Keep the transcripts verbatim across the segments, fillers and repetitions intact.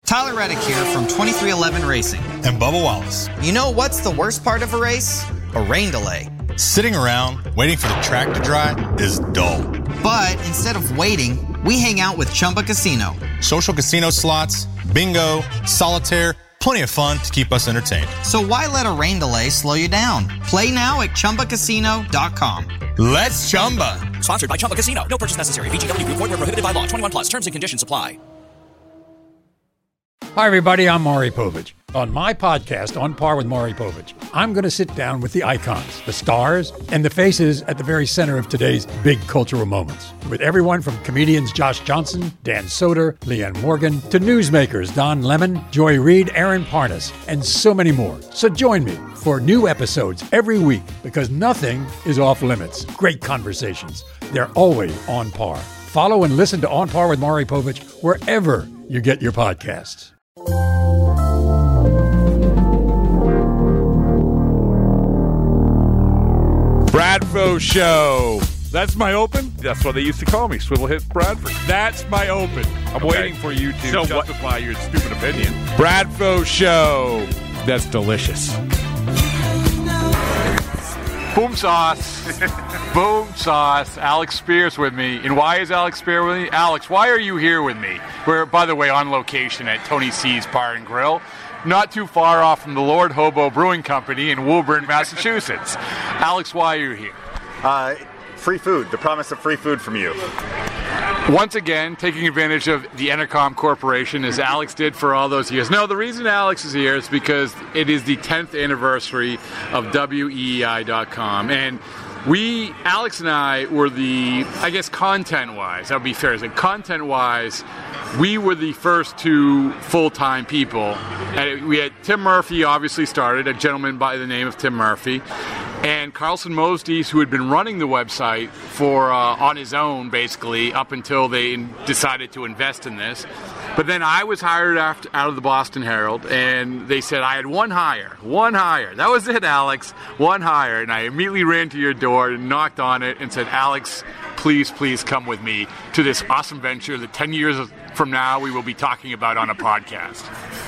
Tyler Reddick here from twenty-three eleven Racing. And Bubba Wallace. You know what's the worst part of a race? A rain delay. Sitting around waiting for the track to dry is dull. But instead of waiting, we hang out with Chumba Casino. Social casino slots, bingo, solitaire, plenty of fun to keep us entertained. So why let a rain delay slow you down? Play now at Chumba Casino dot com. Let's Chumba. Sponsored by Chumba Casino. No purchase necessary. V G W Group. Void where prohibited by law. twenty-one plus. Terms and conditions apply. Hi, everybody. I'm Maury Povich. On my podcast, On Par with Maury Povich, I'm going to sit down with the icons, the stars, and the faces at the very center of today's big cultural moments. With everyone from comedians Josh Johnson, Dan Soder, Leanne Morgan, to newsmakers Don Lemon, Joy Reid, Aaron Parnas, and so many more. So join me for new episodes every week because nothing is off limits. Great conversations. They're always on par. Follow and listen to On Par with Maury Povich wherever you get your podcasts. Bradfo Show. That's my open? That's what they used to call me, Swivel Hit Bradford. That's my open. I'm okay. Waiting for you to so justify what? Your stupid opinion. Bradfo Show. That's delicious. Boom sauce. Boom sauce. Alex Spear's with me. And why is Alex Spear with me? Alex, why are you here with me? We're, by the way, on location at Tony C's Bar and Grill. Not too far off from the Lord Hobo Brewing Company in Woburn, Massachusetts. Alex, why are you here? Uh, free food. The promise of free food from you. Once again, taking advantage of the Entercom Corporation, as Alex did for all those years. No, the reason Alex is here is because it is the tenth anniversary of W E E I dot com. And we, Alex and I, were the, I guess, content-wise, that would be fair to say, content-wise, we were the first two full-time people. And we had Tim Murphy obviously started, a gentleman by the name of Tim Murphy, and Carlson Mosdies, who had been running the website for uh, on his own, basically, up until they in- decided to invest in this. But then I was hired after, out of the Boston Herald, and they said I had one hire, one hire. That was it, Alex, one hire. And I immediately ran to your door and knocked on it and said, Alex, please, please come with me to this awesome venture that ten years from now we will be talking about on a podcast.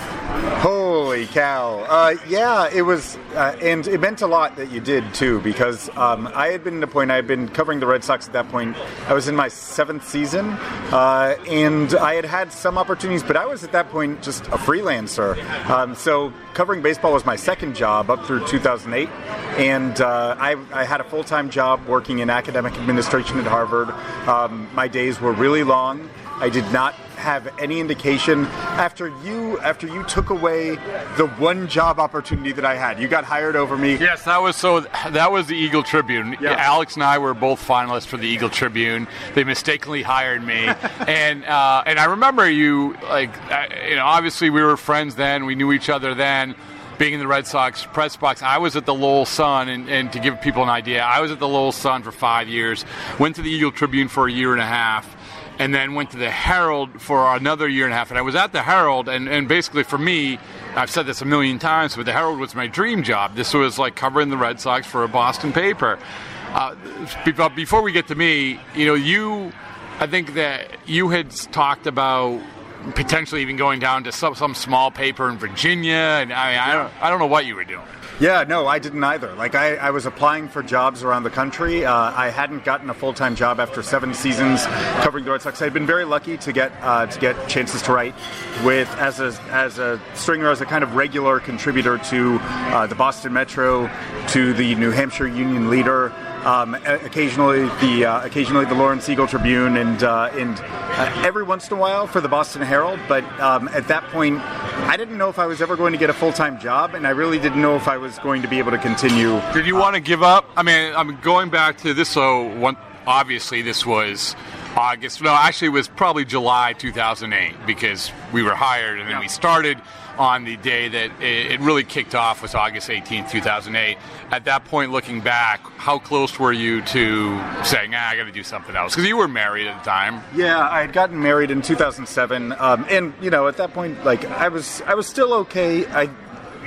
Holy cow. Uh, yeah, it was, uh, and it meant a lot that you did, too, because um, I had been at a point, I had been covering the Red Sox at that point. I was in my seventh season, uh, and I had had some opportunities, but I was at that point just a freelancer. Um, so covering baseball was my second job up through two thousand eight, and uh, I, I had a full-time job working in academic administration at Harvard. Um, my days were really long. I did not have any indication after you after you took away the one job opportunity that I had. You got hired over me. Yes, that was so. That was the Eagle Tribune. Yeah. Alex and I were both finalists for the Eagle Tribune. They mistakenly hired me, and uh, and I remember you like you know obviously we were friends then. We knew each other then. Being in the Red Sox press box, I was at the Lowell Sun, and, and to give people an idea, I was at the Lowell Sun for five years. Went to the Eagle Tribune for a year and a half. And then went to the Herald for another year and a half. And I was at the Herald, and, and basically for me, I've said this a million times, but the Herald was my dream job. This was like covering the Red Sox for a Boston paper. Uh, but before we get to me, you know, you, I think that you had talked about potentially even going down to some, some small paper in Virginia, and I mean, I don't, I don't know what you were doing. Yeah, no, I didn't either. Like, I, I was applying for jobs around the country. Uh, I hadn't gotten a full-time job after seven seasons covering the Red Sox. I'd been very lucky to get uh, to get chances to write with as a as a stringer, as a kind of regular contributor to uh, the Boston Metro, to the New Hampshire Union Leader. Um, occasionally the uh, occasionally the Lawrence Eagle Tribune, and uh, and uh, every once in a while for the Boston Herald. But um, at that point, I didn't know if I was ever going to get a full-time job, and I really didn't know if I was going to be able to continue. Did you uh, want to give up? I mean, I'm going back to this. So one, obviously, this was August. No, actually, it was probably July two thousand eight because we were hired, and then yeah. we started on the day that it really kicked off was August eighteenth, two thousand eight. At that point, looking back, how close were you to saying, ah, I got to do something else? Because you were married at the time. Yeah, I had gotten married in two thousand seven. Um, and, you know, at that point, like, I was I was still okay. I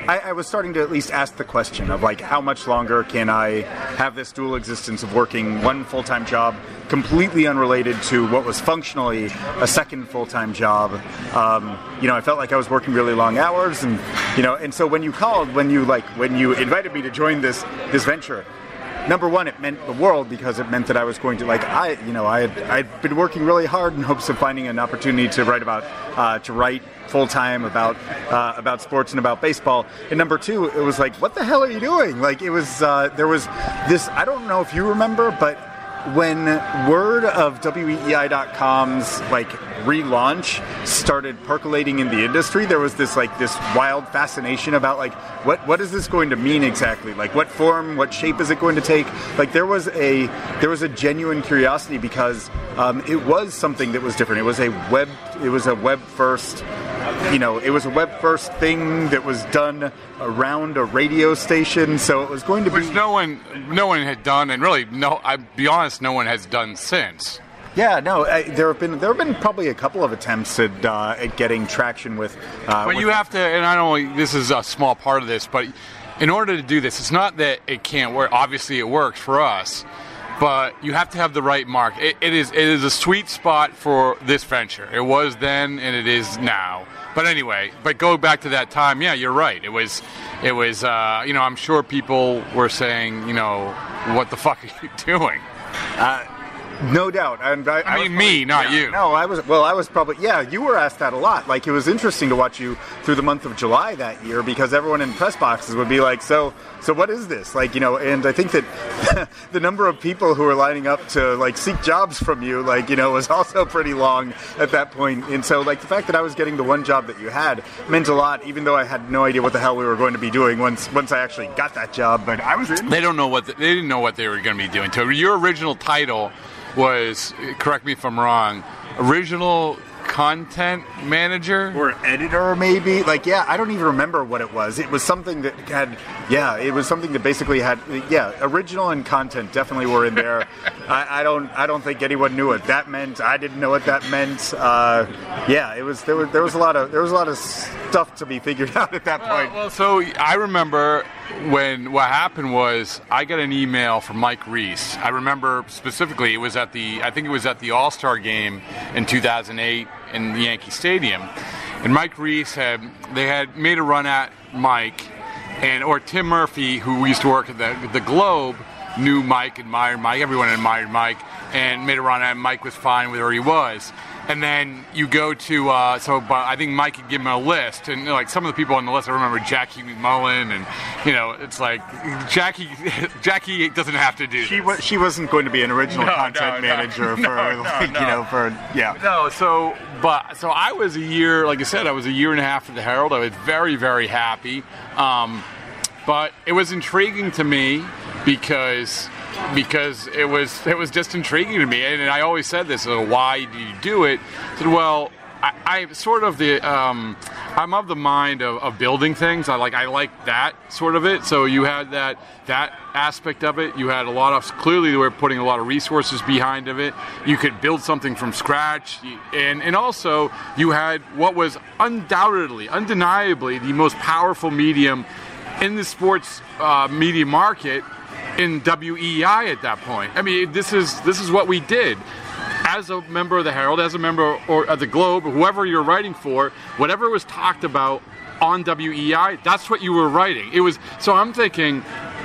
I, I was starting to at least ask the question of like, how much longer can I have this dual existence of working one full-time job completely unrelated to what was functionally a second full-time job. Um, you know, I felt like I was working really long hours, and you know, and so when you called, when you like, when you invited me to join this this venture. Number one, it meant the world because it meant that I was going to, like, I, you know, I had I'd been working really hard in hopes of finding an opportunity to write about, uh, to write full time about uh, about sports and about baseball. And number two, it was like, what the hell are you doing? Like, it was uh, there was this. I don't know if you remember, but when word of W E E I dot com's like relaunch started percolating in the industry, there was this like this wild fascination about like what what is this going to mean exactly? Like what form, what shape is it going to take? Like there was a there was a genuine curiosity because um, it was something that was different. It was a web it was a web first. You know, it was a web first thing that was done around a radio station, so it was going to be. Which no one, no one had done, and really, no. I'll be honest, no one has done since. Yeah, no. I, there have been there have been probably a couple of attempts at uh, at getting traction with. Uh, but with you have to, and I don't. This is a small part of this, but in order to do this, it's not that it can't work. Obviously, it works for us. But you have to have the right mark. It, it is it is a sweet spot for this venture. It was then, and it is now. But anyway, but go back to that time. Yeah, you're right. It was, it was. Uh, you know, I'm sure people were saying, you know, what the fuck are you doing? Uh, no doubt. And I, I, I probably, mean, me, not yeah, you. No, I was. Well, I was probably. Yeah, you were asked that a lot. Like, it was interesting to watch you through the month of July that year because everyone in press boxes would be like, "So, so what is this?" Like, you know. And I think that the number of people who were lining up to like seek jobs from you, like, you know, was also pretty long at that point. And so, like, the fact that I was getting the one job that you had meant a lot, even though I had no idea what the hell we were going to be doing once once I actually got that job. But I was in. They don't know what the, they didn't know what they were going to be doing. So your original title was, correct me if I'm wrong, original content manager or editor, maybe. Like, yeah, I don't even remember what it was. It was something that had, yeah, it was something that basically had, yeah, original and content definitely were in there. I, I don't, I don't think anyone knew what that meant. I didn't know what that meant. Uh, yeah, it was there was there was a lot of there was a lot of stuff to be figured out at that point. Well, well, so I remember when what happened was I got an email from Mike Reese. I remember specifically it was at the I think it was at the All-Star game in two thousand eight in the Yankee Stadium, and Mike Reese had they had made a run at Mike, and or Tim Murphy, who used to work at the the Globe, knew Mike, admired Mike. Everyone admired Mike, and made a run at him. Mike was fine with where he was. And then you go to, uh, so but I think Mike had given him a list, and you know, like some of the people on the list, I remember Jackie McMullen, and you know, it's like Jackie, Jackie doesn't have to do. She this. was, she wasn't going to be an original no, content no, manager no, for, no, like, no. you know, for yeah. No, so but so I was a year, like I said, I was a year and a half at the Herald. I was very, very happy, um, but it was intriguing to me because. Because it was it was just intriguing to me, and, and I always said this: so why do you do it? I said, well, I, I sort of the um, I'm of the mind of, of building things. I like I like that sort of it. So you had that that aspect of it. You had a lot of clearly they were putting a lot of resources behind of it. You could build something from scratch, and and also you had what was undoubtedly, undeniably the most powerful medium in the sports uh, media market. In W E E I at that point. I mean, this is this is what we did. As a member of the Herald, as a member or of the Globe, whoever you're writing for, whatever was talked about on W E E I, that's what you were writing. It was so I'm thinking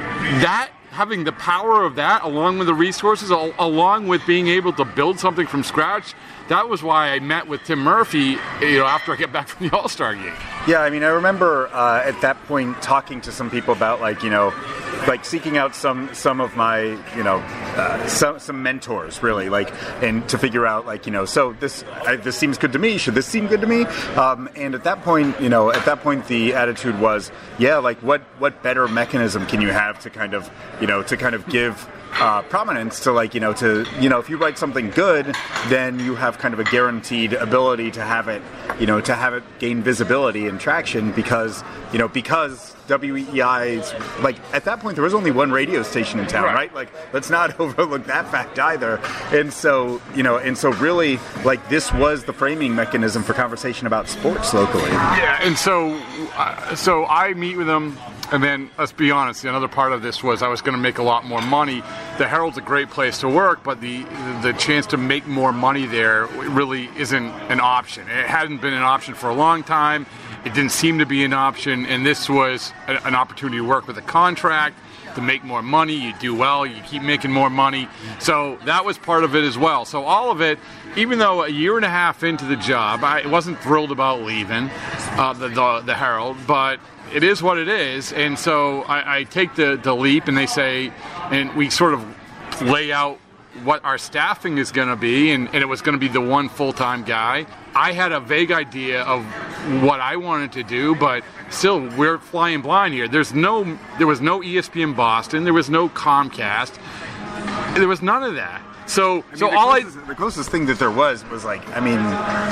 that having the power of that, along with the resources, al- along with being able to build something from scratch, that was why I met with Tim Murphy, you know, after I get back from the All-Star game. Yeah, I mean, I remember uh, at that point talking to some people about, like, you know, like seeking out some some of my, you know, uh, some some mentors, really, like, and to figure out, like, you know, so this I, this seems good to me. Should this seem good to me? Um, and at that point, you know, at that point, the attitude was, yeah, like, what what better mechanism can you have to kind of, you know, to kind of give. Uh, prominence to, like, you know, to, you know, if you write something good, then you have kind of a guaranteed ability to have it, you know, to have it gain visibility and traction because, you know, because W E I's, like, at that point, there was only one radio station in town, right? right? Like, let's not overlook that fact either. And so, you know, and so really, like, this was the framing mechanism for conversation about sports locally. Yeah, and so, uh, so I meet with them. And then, let's be honest, another part of this was I was going to make a lot more money. The Herald's a great place to work, but the the chance to make more money there really isn't an option. It hadn't been an option for a long time. It didn't seem to be an option, and this was a, an opportunity to work with a contract, to make more money. You do well, you keep making more money. So that was part of it as well. So all of it, even though a year and a half into the job, I wasn't thrilled about leaving uh, the, the, the Herald, but it is what it is. And so I, I take the, the leap, and they say, and we sort of lay out what our staffing is going to be, and, and it was going to be the one full-time guy. I had a vague idea of what I wanted to do, but still, we're flying blind here. There's no, there was no E S P N Boston, there was no Comcast, there was none of that. So, I mean, so the all closest, I the closest thing that there was was like, I mean,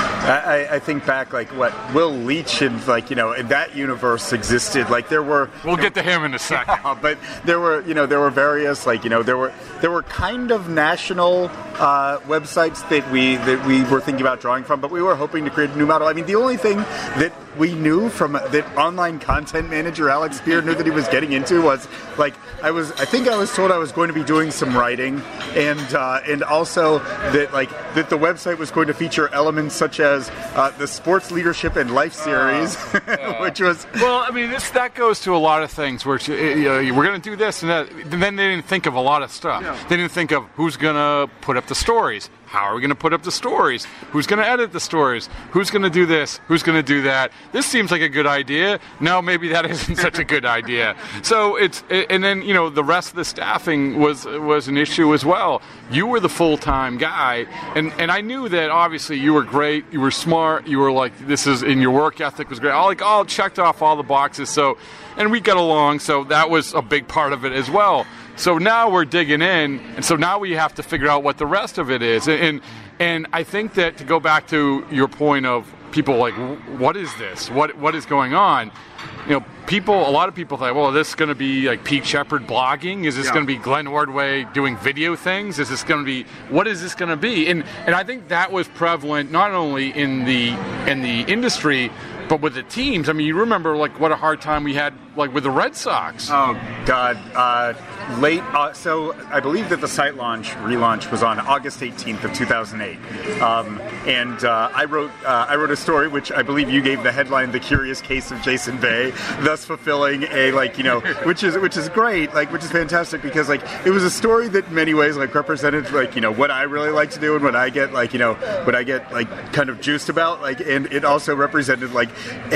I, I think back like what Will Leitch and like you know in that universe existed. Like there were. We'll get to him in a second. Yeah, but there were you know there were various like you know there were there were kind of national uh, websites that we that we were thinking about drawing from, but we were hoping to create a new model. I mean, the only thing that we knew from that online content manager Alex Spear knew that he was getting into was like I was I think I was told I was going to be doing some writing and. Uh, And also that, like, that the website was going to feature elements such as uh, the Sports Leadership and Life series, uh, uh, which was well. I mean, this that goes to a lot of things where you know, we're going to do this and that. Then they didn't think of a lot of stuff. Yeah. They didn't think of who's going to put up the stories. How are we going to put up the stories? Who's going to edit the stories? Who's going to do this? Who's going to do that? This seems like a good idea. No, maybe that isn't such a good idea. So it's and then you know the rest of the staffing was was an issue as well. You were the full-time guy, and and I knew that obviously you were great. You were smart. You were like this is and your work ethic was great. All like all checked off all the boxes. So and we got along. So that was a big part of it as well. So now we're digging in, and so now we have to figure out what the rest of it is. And and I think that to go back to your point of people like, what is this? What what is going on? You know, people. A lot of people think, well, this is going to be like Pete Shepard blogging. Is this yeah. going to be Glenn Ordway doing video things? Is this going to be what is this going to be? And and I think that was prevalent not only in the in the industry, but with the teams. I mean, you remember like what a hard time we had like with the Red Sox. Oh God. Uh, Late, uh, so I believe that the site launch, relaunch, was on August eighteenth of two thousand eight, um, and uh, I wrote uh, I wrote a story which I believe you gave the headline "The Curious Case of Jason Bay," thus fulfilling a like you know which is which is great, like which is fantastic because like it was a story that in many ways like represented like you know what I really like to do and what I get like you know what I get like kind of juiced about like and it also represented like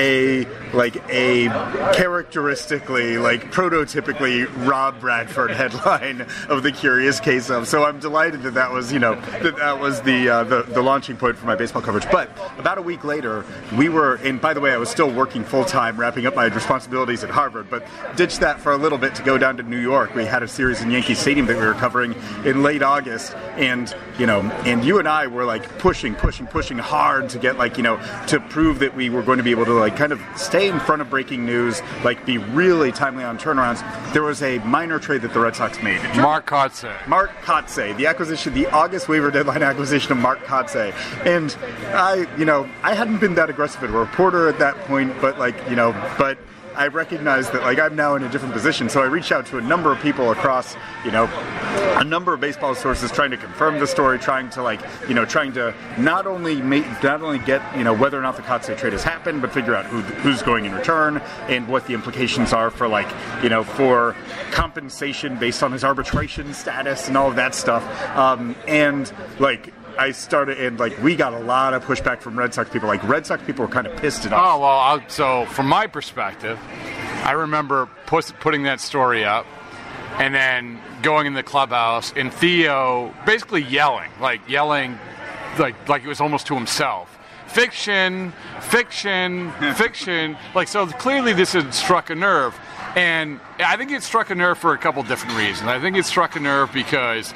a like a characteristically like prototypically Rob Bradford headline of The Curious Case of. So I'm delighted that that was, you know, that that was the, uh, the the launching point for my baseball coverage. But about a week later, we were, and by the way, I was still working full time, wrapping up my responsibilities at Harvard, but ditched that for a little bit to go down to New York. We had a series in Yankee Stadium that we were covering in late August, and you know, and you and I were like pushing, pushing, pushing hard to get like you know to prove that we were going to be able to like kind of stay in front of breaking news, like be really timely on turnarounds. There was a minor trade that the Red Sox made. Mark Kotsay. Mark Kotsay, the acquisition, the August waiver deadline acquisition of Mark Kotsay. And I, you know, I hadn't been that aggressive a reporter at that point, but like, you know, but I recognized that like I'm now in a different position. So I reached out to a number of people across, you know, a number of baseball sources trying to confirm the story, trying to like, you know, trying to not only make, not only get, you know, whether or not the Kotsay trade has happened, but figure out who who's going in return and what the implications are for like, you know, for compensation based on his arbitration status and all of that stuff. Um, and like, I started, and like we got a lot of pushback from Red Sox people. Like Red Sox people were kind of pissed at us. Oh well, I'll, so from my perspective, I remember put, putting that story up, and then going in the clubhouse, and Theo basically yelling, like yelling, like like it was almost to himself. Fiction, fiction, fiction. Like so, clearly this had struck a nerve. And I think it struck a nerve for a couple different reasons. I think it struck a nerve because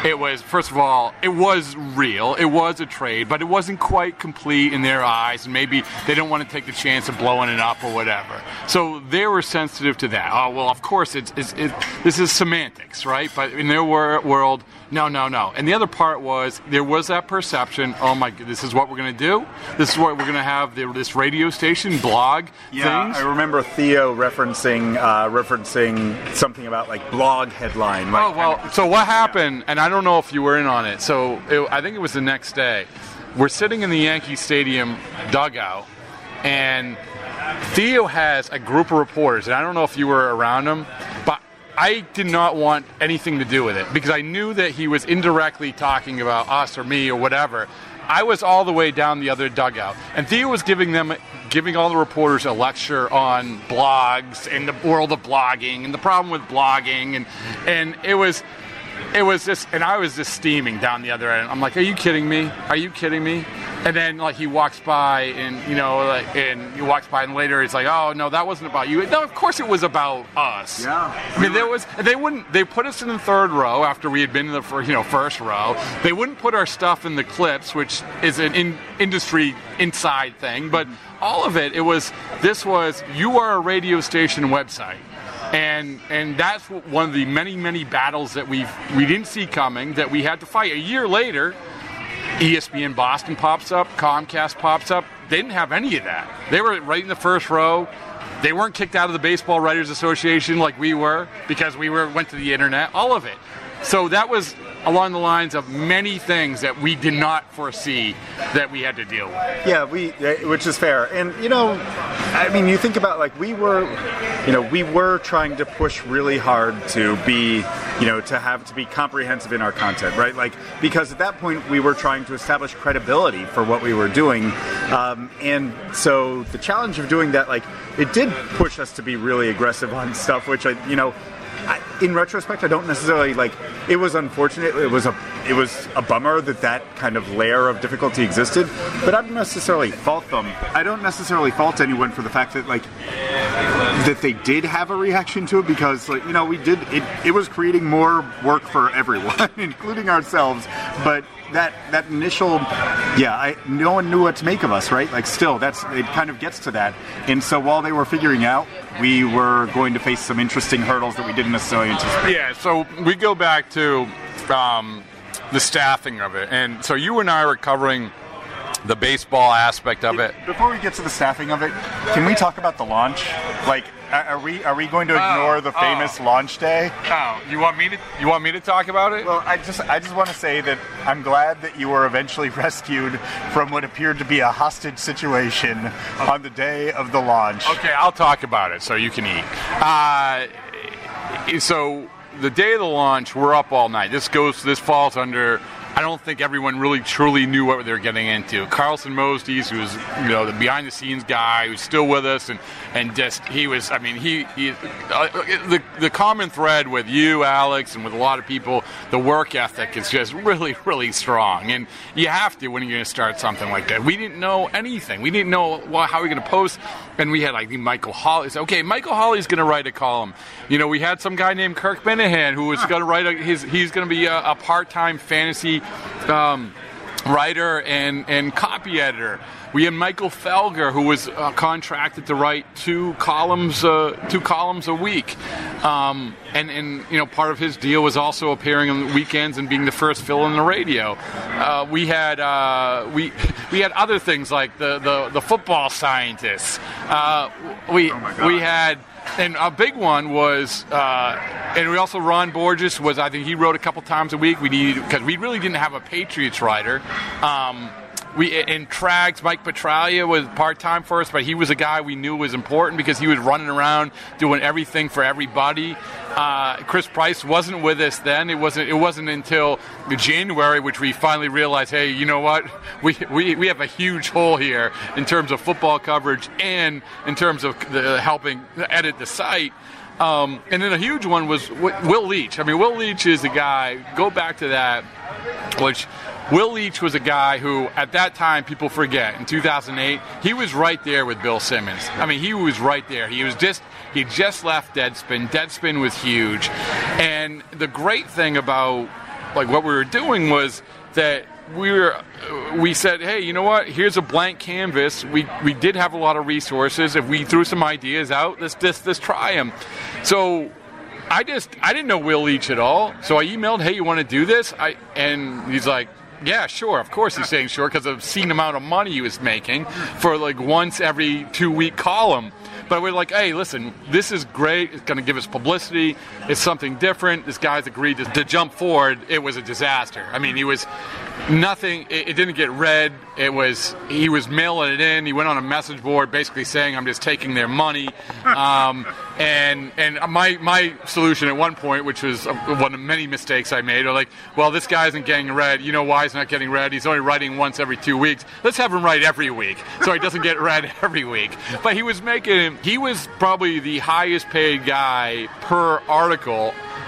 it was, first of all, it was real. It was a trade, but it wasn't quite complete in their eyes, and maybe they don't want to take the chance of blowing it up or whatever. So they were sensitive to that. Oh, well, of course, it's, it's, it, this is semantics, right? But in their wor- world, no, no, no. And the other part was, there was that perception, oh my God, this is what we're going to do? This is what we're going to have, the, this radio station, blog yeah, things? I remember Theo referencing uh, referencing something about, like, blog headline. Like, oh, well, kind of, so what happened, yeah. and I don't know if you were in on it, so it, I think it was the next day. We're sitting in the Yankee Stadium dugout, and Theo has a group of reporters, and I don't know if you were around him, but I did not want anything to do with it because I knew that he was indirectly talking about us or me or whatever. I was all the way down the other dugout, and Theo was giving them, giving all the reporters a lecture on blogs and the world of blogging and the problem with blogging, and and it was. It was just, and I was just steaming down the other end. I'm like, are you kidding me? Are you kidding me? And then, like, he walks by, and, you know, like, and he walks by, and later he's like, oh, no, that wasn't about you. No, of course it was about us. Yeah. I mean, there was, they wouldn't, they put us in the third row after we had been in the, first, you know, first row. They wouldn't put our stuff in the clips, which is an in, industry inside thing. But all of it, it was, this was, you are a radio station website. And and that's one of the many, many battles that we we didn't see coming, that we had to fight. A year later, E S P N Boston pops up, Comcast pops up. They didn't have any of that. They were right in the first row. They weren't kicked out of the Baseball Writers Association like we were because we were went to the internet, all of it. So that was along the lines of many things that we did not foresee that we had to deal with. Yeah, we, which is fair. And, you know, I mean, you think about, like, we were, you know, we were trying to push really hard to be, you know, to have, to be comprehensive in our content, right? Like, because at that point we were trying to establish credibility for what we were doing. Um, and so the challenge of doing that, like, it did push us to be really aggressive on stuff, which, I, you know, I, in retrospect, I don't necessarily, like, it was unfortunate, it was a it was a bummer that that kind of layer of difficulty existed, but I don't necessarily fault them. I don't necessarily fault anyone for the fact that, like, that they did have a reaction to it, because, like, you know, we did, it, it was creating more work for everyone, including ourselves, but that that initial, yeah, I, no one knew what to make of us, right? Like, still, that's, it kind of gets to that. And so while they were figuring out, we were going to face some interesting hurdles that we didn't necessarily anticipate. Yeah, so we go back to um, the staffing of it. And so you and I were covering the baseball aspect of it. Before we get to the staffing of it, can we talk about the launch? Like, are we are we going to ignore oh, the famous oh. launch day? Oh, you want me to you want me to talk about it? Well, I just I just want to say that I'm glad that you were eventually rescued from what appeared to be a hostage situation okay. on the day of the launch. Okay, I'll talk about it so you can eat. Uh, so the day of the launch, we're up all night. This goes this falls under, I don't think everyone really truly knew what they were getting into. Carlson Mostes, who was, you know, the behind-the-scenes guy, who's still with us, and, and just, he was, I mean, he, he uh, the, the common thread with you, Alex, and with a lot of people, the work ethic is just really, really strong. And you have to when you're going to start something like that. We didn't know anything. We didn't know well, how we were going to post, and we had, like, Michael Hawley. Okay, Michael Hawley's going to write a column. You know, we had some guy named Kirk Minahan who was huh. going to write a, his, he's going to be a, a part-time fantasy Um, writer and, and copy editor. We had Michael Felger, who was uh, contracted to write two columns, uh, two columns a week, um, and and you know part of his deal was also appearing on the weekends and being the first fill in the radio. Uh, we had uh, we we had other things like the the, the football scientists. Uh, we oh we had. And a big one was, uh, and we also, Ron Borges was, I think he wrote a couple times a week. We needed, because we really didn't have a Patriots writer. Um, we in Trags, Mike Petralia was part-time for us, but he was a guy we knew was important because he was running around doing everything for everybody. Uh, Chris Price wasn't with us then. It wasn't. It wasn't until January, which we finally realized, hey, you know what? We we we have a huge hole here in terms of football coverage and in terms of the, helping edit the site. Um, and then a huge one was Will Leach. I mean, Will Leach is a guy. Go back to that, which. Will Leach was a guy who, at that time, people forget, in two thousand eight, he was right there with Bill Simmons. I mean, he was right there. He was just, he just left Deadspin. Deadspin was huge. And the great thing about like what we were doing was that we were we said, hey, you know what? Here's a blank canvas. We we did have a lot of resources. If we threw some ideas out, let's let's, let's try them. So I just I didn't know Will Leach at all. So I emailed, hey, you want to do this? I and he's like, yeah, sure. Of course he's saying sure because of the obscene amount of money he was making for like once every two week column. But we're like, hey, listen, this is great. It's going to give us publicity. It's something different. This guy's agreed to, to jump forward. It was a disaster. I mean, he was nothing. It, it didn't get read. It was he was mailing it in. He went on a message board basically saying, I'm just taking their money. Um, and and my my solution at one point, which was one of many mistakes I made, are like, well, this guy isn't getting read. You know why he's not getting read? He's only writing once every two weeks. Let's have him write every week so he doesn't get read every week. But he was making, he was probably the highest paid guy per article.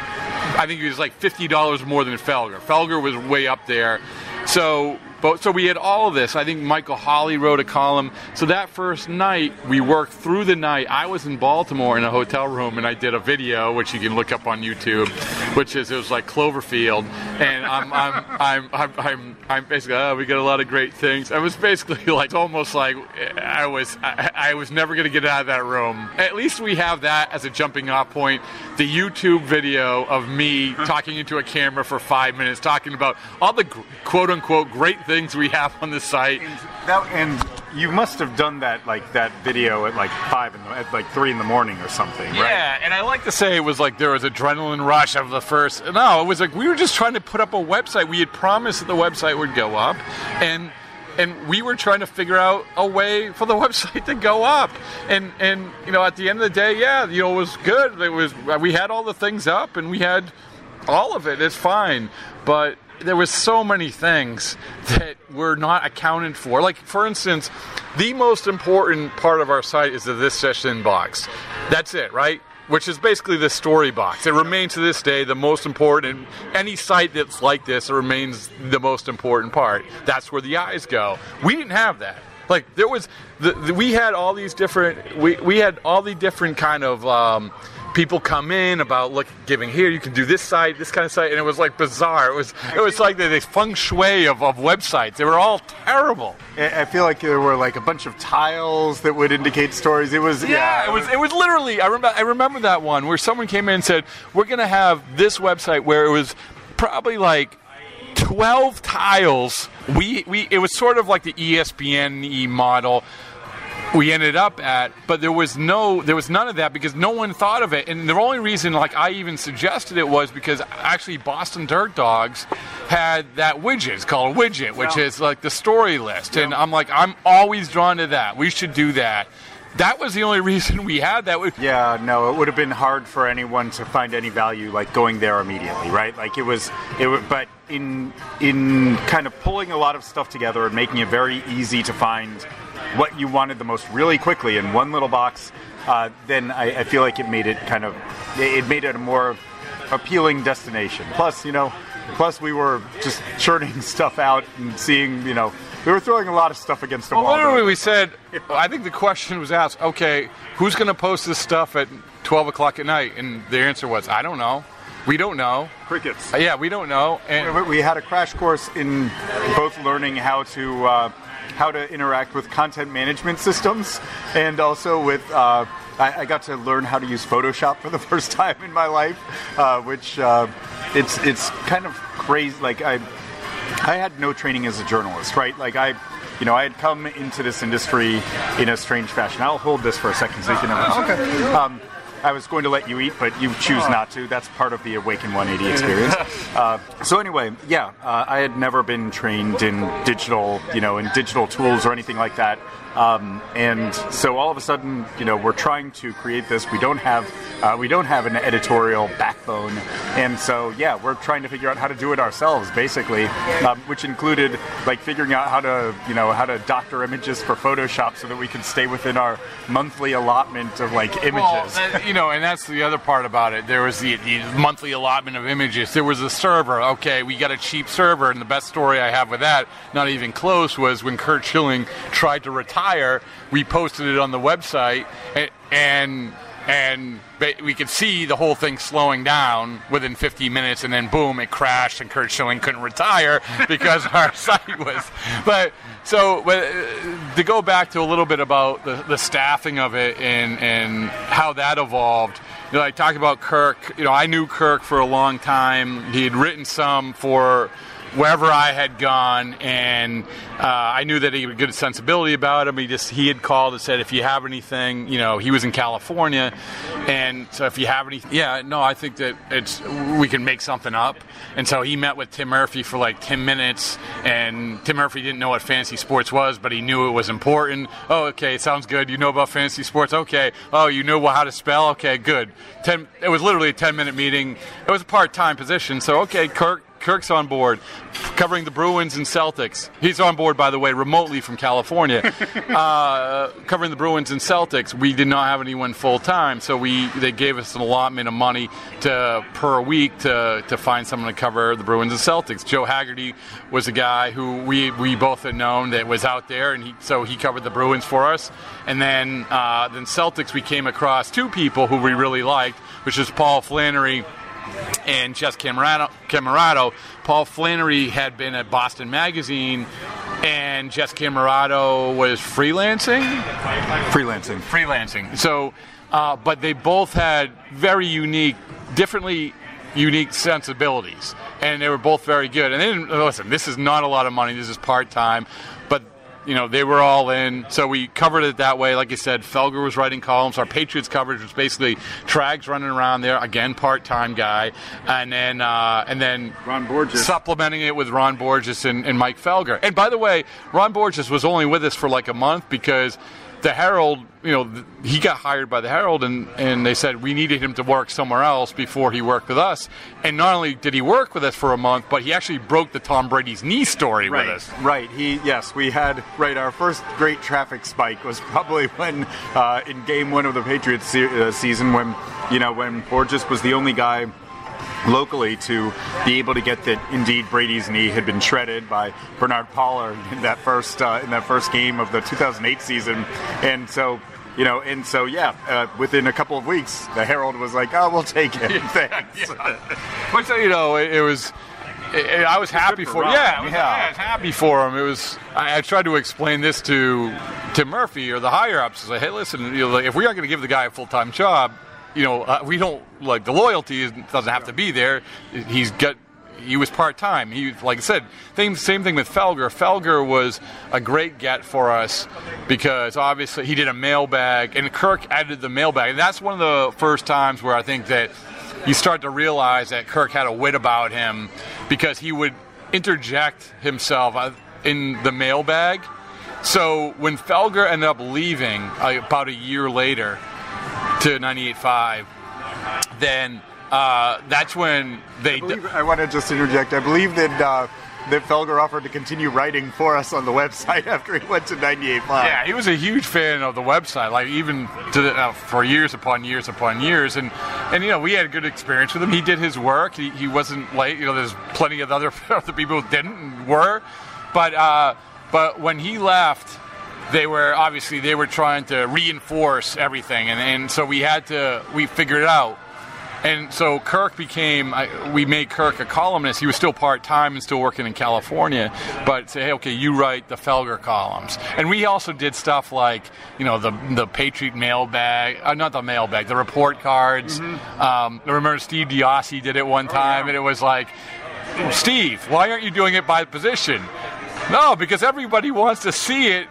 I think he was like fifty dollars more than Felger. Felger was way up there. So, but, so we had all of this. I think Michael Hawley wrote a column. So that first night, we worked through the night. I was in Baltimore in a hotel room, and I did a video, which you can look up on YouTube, which is, it was like Cloverfield. And I'm, I'm, I'm, I'm, I'm, I'm basically, oh, we got a lot of great things. I was basically like, almost like I was, I, I was never going to get out of that room. At least we have that as a jumping off point. The YouTube video of me talking into a camera for five minutes, talking about all the quote unquote great things we have on the site. And, that, and you must have done that like that video at like five in the, at like three in the morning or something, right? Yeah, and I like to say it was like there was adrenaline rush of the first. No, it was like we were just trying to put up a website. We had promised that the website would go up, and and we were trying to figure out a way for the website to go up. And and you know, at the end of the day, yeah, you know, it was good. It was we had all the things up, and we had all of it. It's fine, but there was so many things that were not accounted for. Like, for instance, the most important part of our site is the This Session box. That's it, right? Which is basically the story box. It remains to this day the most important. Any site that's like this, it remains the most important part. That's where the eyes go. We didn't have that. Like, there was, the, the, we had all these different, we, we had all the different kind of, um, people come in about look giving here you can do this site this kind of site, and it was like bizarre. It was it was like the, the feng shui of, of websites. They were all terrible. I feel like there were like a bunch of tiles that would indicate stories. It was yeah, yeah it was it was literally. I remember I remember that one where someone came in and said we're gonna have this website where it was probably like twelve tiles. We we it was sort of like the E S P N-y model. We ended up at, but there was no, there was none of that because no one thought of it. And the only reason, like, I even suggested it was because actually Boston Dirt Dogs had that widget. It's called a widget, which yeah. is like the story list. Yeah. And I'm like, I'm always drawn to that. We should do that. That was the only reason we had that. Yeah, no, it would have been hard for anyone to find any value, like, going there immediately, right? Like, it was, it was, but in in kind of pulling a lot of stuff together and making it very easy to find what you wanted the most really quickly in one little box, uh, then I, I feel like it made it kind of, it made it a more appealing destination. Plus, you know, plus we were just churning stuff out and seeing, you know, we were throwing a lot of stuff against the well, wall. Literally, we said, I think the question was asked, okay, who's going to post this stuff at twelve o'clock at night? And the answer was, I don't know. We don't know. Crickets. Uh, yeah, we don't know. And we had a crash course in both learning how to uh, how to interact with content management systems, and also with uh, I, I got to learn how to use Photoshop for the first time in my life, uh, which uh, it's it's kind of crazy. Like I I had no training as a journalist, right? Like I. You know, I had come into this industry in a strange fashion. I'll hold this for a second so you can know. Okay. Um, I was going to let you eat, but you choose not to. That's part of the Awaken one eighty experience. Uh, so anyway, yeah, uh, I had never been trained in digital, you know, in digital tools or anything like that. Um, and so all of a sudden, you know, we're trying to create this. We don't have, uh, we don't have an editorial backbone, and so yeah, we're trying to figure out how to do it ourselves, basically, um, which included like figuring out how to, you know, how to doctor images for Photoshop so that we can stay within our monthly allotment of like images. Well, that, you know, and that's the other part about it. There was the, the monthly allotment of images. There was a server. Okay, we got a cheap server, and the best story I have with that, not even close, was when Curt Schilling tried to retire. We posted it on the website, and, and and we could see the whole thing slowing down within fifteen minutes, and then boom, it crashed, and Curt Schilling couldn't retire because our site was. But so to go back to a little bit about the, the staffing of it and and how that evolved. You know, I talk about Kirk. You know, I knew Kirk for a long time. He had written some for wherever I had gone, and uh, I knew that he had a good sensibility about him. He just he had called and said, if you have anything, you know, he was in California, and so if you have anything, yeah, no, I think that it's we can make something up. And so he met with Tim Murphy for like ten minutes, and Tim Murphy didn't know what fantasy sports was, but he knew it was important. Oh, okay, sounds good. You know about fantasy sports? Okay. Oh, you know how to spell? Okay, good. Ten. It was literally a ten-minute meeting. It was a part-time position, so okay, Kirk. Kirk's on board, covering the Bruins and Celtics. He's on board, by the way, remotely from California, uh, covering the Bruins and Celtics. We did not have anyone full time, so we they gave us an allotment of money to per week to to find someone to cover the Bruins and Celtics. Joe Haggerty was a guy who we we both had known that was out there, and he, so he covered the Bruins for us. And then uh, then Celtics, we came across two people who we really liked, which is Paul Flannery and Jess Camerato, Camerato. Paul Flannery had been at Boston Magazine, and Jess Camerato was freelancing? Freelancing. Freelancing. So, uh, but they both had very unique, differently unique sensibilities, and they were both very good. And then, listen, this is not a lot of money. This is part-time, but you know, they were all in, so we covered it that way. Like I said, Felger was writing columns. Our Patriots coverage was basically Trags running around there, again, part-time guy, and then uh, and then Ron Borges supplementing it with Ron Borges and, and Mike Felger. And by the way, Ron Borges was only with us for like a month because the Herald, you know, he got hired by the Herald, and, and they said we needed him to work somewhere else before he worked with us. And not only did he work with us for a month, but he actually broke the Tom Brady's knee story right, with us. Right. He yes, we had right. Our first great traffic spike was probably when uh, in Game One of the Patriots se- uh, season, when you know when Borges was the only guy locally to be able to get that indeed Brady's knee had been shredded by Bernard Pollard in that first uh, in that first game of the two thousand eight season, and so you know, and so yeah, uh, within a couple of weeks, the Herald was like, "Oh, we'll take it." Thanks. Yeah. But you know, it, it was. It, I was happy for, for yeah, I was, yeah. I was happy for him. It was. I, I tried to explain this to Tim Murphy or the higher ups. I said, "Hey, listen, you know, like, if we aren't going to give the guy a full time job, you know, uh, we don't like the loyalty doesn't have to be there. He's got." He was part-time. He, like I said, same, same thing with Felger. Felger was a great get for us because obviously he did a mailbag, and Kirk added the mailbag. And that's one of the first times where I think that you start to realize that Kirk had a wit about him because he would interject himself in the mailbag. So when Felger ended up leaving uh, about a year later to ninety-eight point five, then... Uh, that's when they... I, believe, d- I want to just interject. I believe that uh, that Felger offered to continue writing for us on the website after he went to ninety-eight point five. Yeah, he was a huge fan of the website, like even to the, uh, for years upon years upon years. And, and, you know, we had a good experience with him. He did his work. He, he wasn't late. You know, there's plenty of other, other people who didn't and were. But, uh, but when he left... They were obviously they were trying to reinforce everything, and, and so we had to we figured it out. And so Kirk became, we made Kirk a columnist. He was still part-time and still working in California, but say, hey, okay, you write the Felger columns. And we also did stuff like, you know, the the Patriot mailbag, uh, not the mailbag, the report cards. Mm-hmm. Um, I remember Steve Diossi did it one time, oh, yeah. And it was like, Steve, why aren't you doing it by position? No, because everybody wants to see it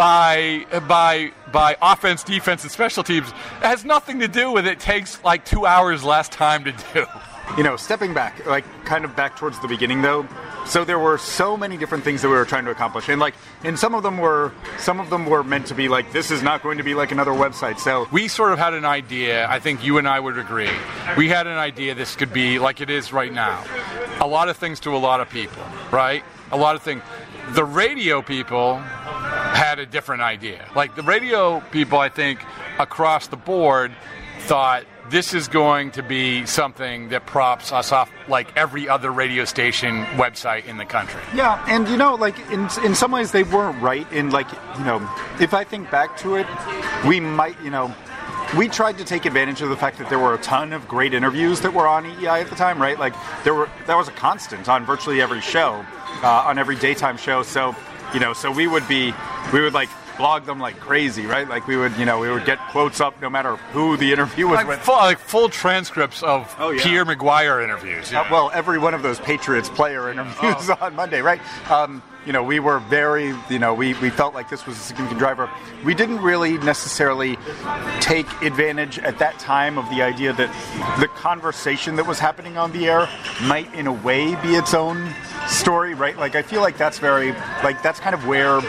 by by by offense, defense, and special teams. It has nothing to do with it. It takes like two hours less time to do. You know, stepping back, like kind of back towards the beginning though, so there were so many different things that we were trying to accomplish, and like, and some of them were, some of them were meant to be like, this is not going to be like another website. So we sort of had an idea. I think you and I would agree. We had an idea this could be like it is right now. A lot of things to a lot of people, right? A lot of things. The radio people had a different idea. Like the radio people, I think, across the board thought this is going to be something that props us off like every other radio station website in the country. Yeah, and you know, like in in some ways they weren't right. In like, you know, if I think back to it, we might, you know, we tried to take advantage of the fact that there were a ton of great interviews that were on E E I at the time, right? Like there were that was a constant on virtually every show, uh, on every daytime show. So, you know, so we would be, we would like blog them like crazy, right? Like we would, you know, we would get quotes up no matter who the interview was like with. Full, like full transcripts of oh, yeah. Pierre McGuire interviews. Yeah. Uh, well, every one of those Patriots player interviews oh. on Monday, right? Um, you know, we were very, you know, we, we felt like this was a significant driver. We didn't really necessarily take advantage at that time of the idea that the conversation that was happening on the air might, in a way, be its own story, right? Like, I feel like that's very, like, that's kind of where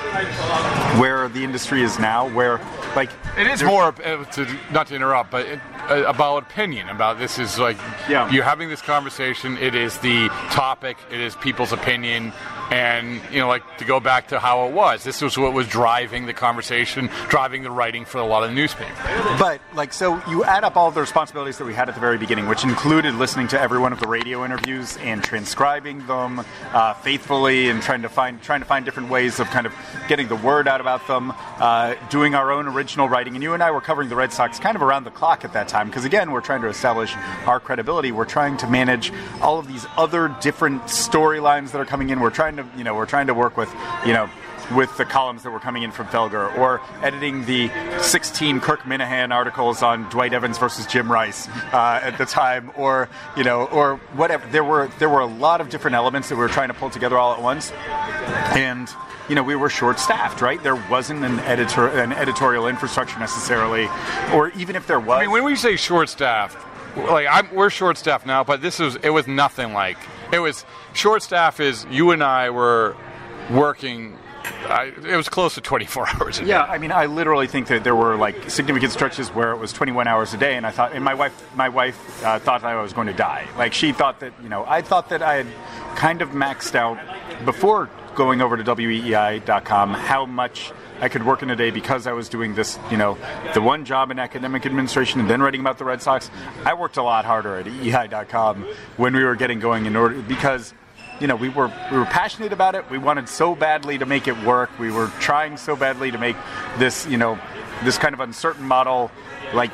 where the industry is now, where, like... It is more, uh, to, not to interrupt, but it, uh, about opinion, about this is, like, yeah. you're having this conversation, it is the topic, it is people's opinion, and, you know, like, to go back to how it was, this was what was driving the conversation, driving the writing for a lot of the newspapers. But, like, so you add up all the responsibilities that we had at the very beginning, which included listening to every one of the radio interviews and transcribing them uh, faithfully and trying to find trying to find different ways of kind of getting the word out about them, uh, doing our own original writing. And you and I were covering the Red Sox kind of around the clock at that time, because, again, we're trying to establish our credibility. We're trying to manage all of these other different storylines that are coming in. We're trying to, you know, we're trying to work with, you know, with the columns that were coming in from Felger, or editing the sixteen Kirk Minahan articles on Dwight Evans versus Jim Rice uh, at the time, or, you know, or whatever. There were there were a lot of different elements that we were trying to pull together all at once, and, you know, we were short-staffed, right? There wasn't an editor an editorial infrastructure necessarily, or even if there was. I mean, when we say short-staffed, like I'm, we're short-staffed now, but this was it was nothing like it was. Short-staff is you and I were working. I, it was close to twenty-four hours a day. Yeah, I mean, I literally think that there were like significant stretches where it was twenty-one hours a day, and I thought, and my wife, my wife uh, thought I was going to die. Like she thought that, you know, I thought that I had kind of maxed out before going over to W E E I dot com how much I could work in a day, because I was doing this, you know, the one job in academic administration and then writing about the Red Sox. I worked a lot harder at E E I dot com when we were getting going, in order because, you know, we were we were passionate about it. We wanted so badly to make it work. We were trying so badly to make this, you know, this kind of uncertain model, like,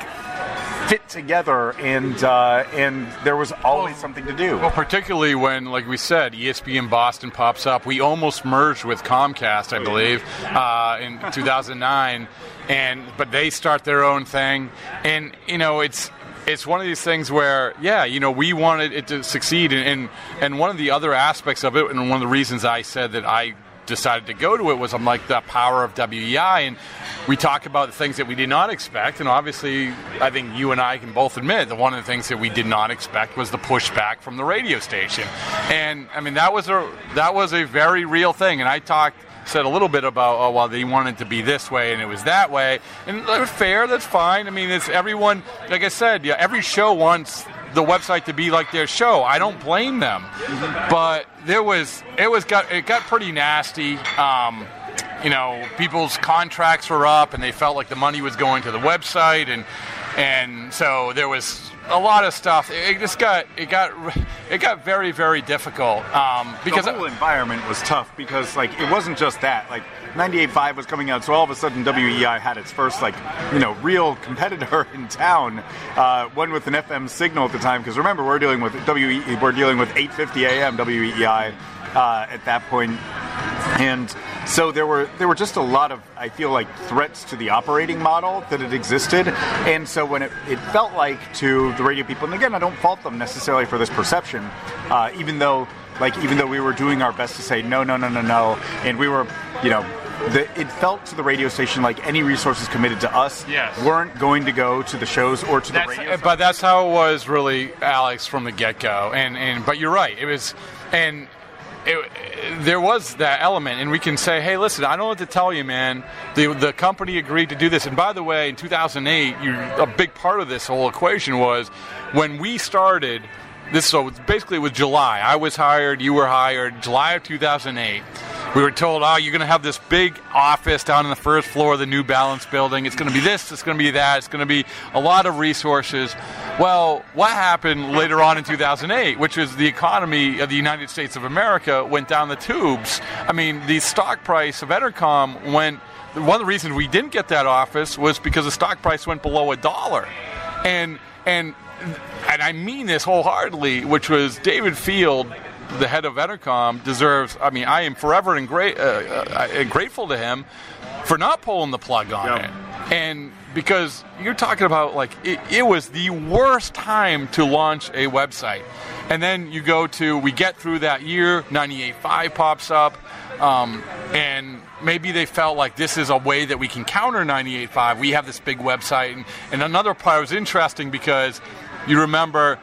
fit together, and uh, and there was always well, something to do. Well, particularly when, like we said, E S P N Boston pops up. We almost merged with Comcast, I believe, uh, in two thousand nine, and but they start their own thing, and you know, it's. It's one of these things where, yeah, you know, we wanted it to succeed, and, and and one of the other aspects of it, and one of the reasons I said that I decided to go to it was I'm like the power of W E I, and we talk about the things that we did not expect, and obviously I think you and I can both admit that one of the things that we did not expect was the pushback from the radio station, and I mean that was a that was a very real thing, and I talked. Said a little bit about, oh, well, they wanted to be this way and it was that way. And that's fair, that's fine. I mean, it's everyone, like I said, yeah, every show wants the website to be like their show. I don't blame them. Mm-hmm. But there was, it was got, it got pretty nasty. Um, you know, people's contracts were up and they felt like the money was going to the website. And, and so there was a lot of stuff. It just got it got it got very very difficult um, because the whole environment was tough, because like it wasn't just that, like ninety-eight point five was coming out, so all of a sudden W E I had its first like you know real competitor in town, uh, one with an F M signal at the time. Because remember, we're dealing with W E we're dealing with eight fifty A M W E I uh, at that point. And so there were there were just a lot of, I feel like, threats to the operating model that had existed. And so when it, it felt like to the radio people, and again, I don't fault them necessarily for this perception, uh, even though like even though we were doing our best to say no, no, no, no, no, and we were, you know, the, it felt to the radio station like any resources committed to us yes. weren't going to go to the shows or to that's, the radio. But that's how it was really, Alex, from the get-go. And and but you're right, it was and. It, there was that element, and we can say, hey, listen, I don't know what to tell you, man. The the company agreed to do this. And by the way, in two thousand eight, you, a big part of this whole equation was when we started, this so basically it was July. I was hired, you were hired, July of two thousand eight. We were told, oh, you're going to have this big office down on the first floor of the New Balance building. It's going to be this, it's going to be that, it's going to be a lot of resources. Well, what happened later on in two thousand eight, which was the economy of the United States of America went down the tubes. I mean, the stock price of Entercom went one of the reasons we didn't get that office was because the stock price went below a dollar. And and and I mean this wholeheartedly, which was David Field, the head of Entercom, deserves, I mean, I am forever and gra- uh, uh, grateful to him for not pulling the plug on Yep. it. And because you're talking about, like, it, it was the worst time to launch a website. And then you go to, we get through that year, ninety-eight point five pops up, um, and maybe they felt like this is a way that we can counter ninety-eight point five. We have this big website. And, and another part was interesting because you remember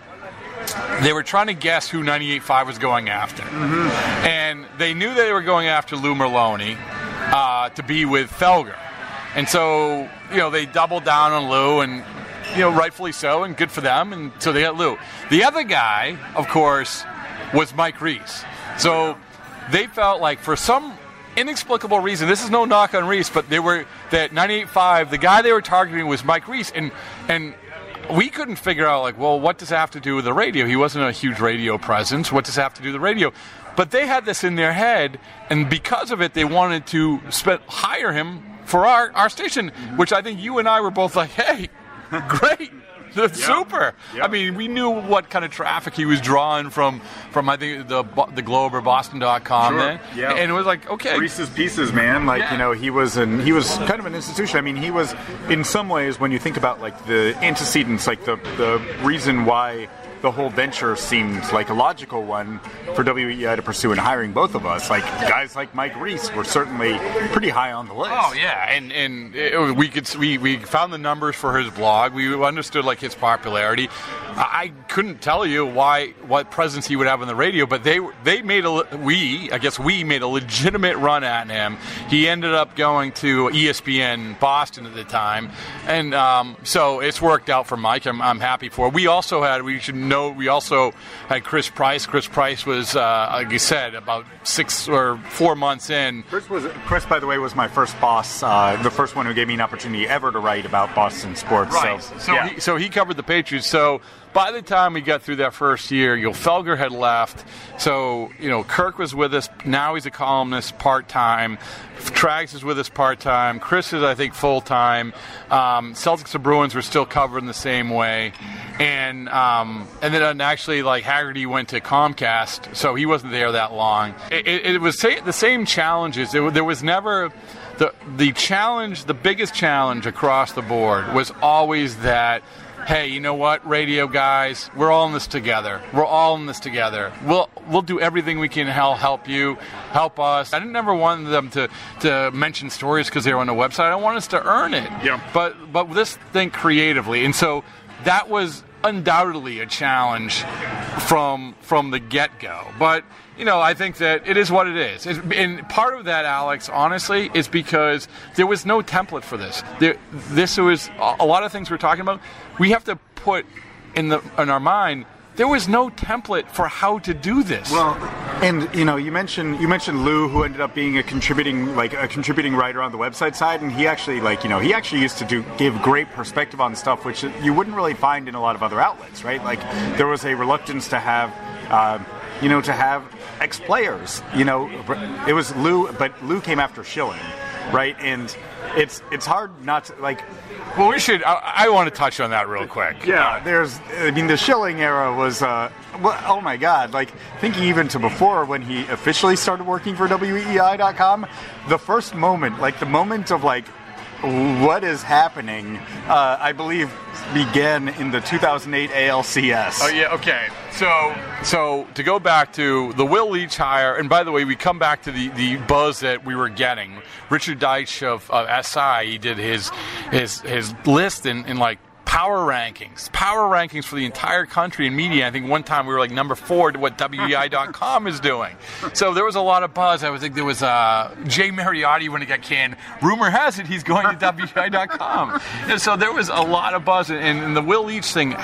they were trying to guess who ninety-eight point five was going after. Mm-hmm. And they knew they were going after Lou Merloni uh, to be with Felger. And so, you know, they doubled down on Lou, and, you know, rightfully so, and good for them, and so they got Lou. The other guy, of course, was Mike Reese. So they felt like for some inexplicable reason, this is no knock on Reese, but they were, that ninety-eight point five, the guy they were targeting was Mike Reese, and and we couldn't figure out, like, well, what does that have to do with the radio? He wasn't a huge radio presence. What does that have to do with the radio? But they had this in their head, and because of it, they wanted to spend, hire him for our, our station, which I think you and I were both like, hey, great. That's yep. super. Yep. I mean, we knew what kind of traffic he was drawing from, from I think, the the Globe or Boston dot com sure. then. Yeah. And it was like, okay. Reese's Pieces, man. Like, yeah. you know, he was an, he was kind of an institution. I mean, he was, in some ways, when you think about, like, the antecedents, like, the the reason why the whole venture seemed like a logical one for W E I to pursue in hiring both of us. Like, guys like Mike Reese were certainly pretty high on the list. Oh yeah, and and it, we could we we found the numbers for his blog. We understood, like, his popularity. I couldn't tell you why what presence he would have on the radio, but they they made a we I guess we made a legitimate run at him. He ended up going to E S P N Boston at the time, and um, so it's worked out for Mike. I'm I'm happy for it. We also had we should know we also had Chris Price. Chris Price was uh, like you said about six or four months in. Chris was Chris, by the way, was my first boss, uh, the first one who gave me an opportunity ever to write about Boston sports. Right. So, so, yeah. he, so he covered the Patriots. So by the time we got through that first year, you know, Felger had left. So, you know, Kirk was with us. Now he's a columnist part-time. Trags is with us part-time. Chris is, I think, full-time. Um, Celtics and Bruins were still covering the same way. And um, and then actually, like, Haggerty went to Comcast, so he wasn't there that long. It, it, it was the same challenges. It, there was never... The, the challenge, the biggest challenge across the board was always that, hey, you know what, radio guys, we're all in this together. We're all in this together. We'll we'll do everything we can to help, help you, help us. I didn't never want them to, to mention stories because they were on the website. I want us to earn it. Yeah. But but let's think creatively. And so that was undoubtedly a challenge from from the get-go. But, you know, I think that it is what it is. And part of that, Alex, honestly, is because there was no template for this. There, this was a lot of things we're talking about. We have to put in the in our mind, there was no template for how to do this. Well, and you know, you mentioned you mentioned Lou, who ended up being a contributing like a contributing writer on the website side, and he actually like you know he actually used to do give great perspective on stuff which you wouldn't really find in a lot of other outlets, right? Like there was a reluctance to have. Uh, you know, to have ex-players, you know, it was Lou, but Lou came after Schilling, right? And it's it's hard not to, like... Well, we should, I, I want to touch on that real quick. Yeah, there's, I mean, the Schilling era was, uh, well, oh my God, like, thinking even to before when he officially started working for W E I dot com, the first moment, like, the moment of, like, what is happening, uh, I believe, began in the two thousand eight A L C S. Oh, yeah, okay. So, so to go back to the Will Leitch hire, and by the way, we come back to the, the buzz that we were getting. Richard Deitch of uh, S I, he did his his his list in, in like power rankings, power rankings for the entire country in media. I think one time we were like number four to what W E I dot com is doing. So there was a lot of buzz. I would think there was uh, Jay Mariotti when he got canned. Rumor has it he's going to W E I dot com. And so there was a lot of buzz. And, and the Will Leitch thing,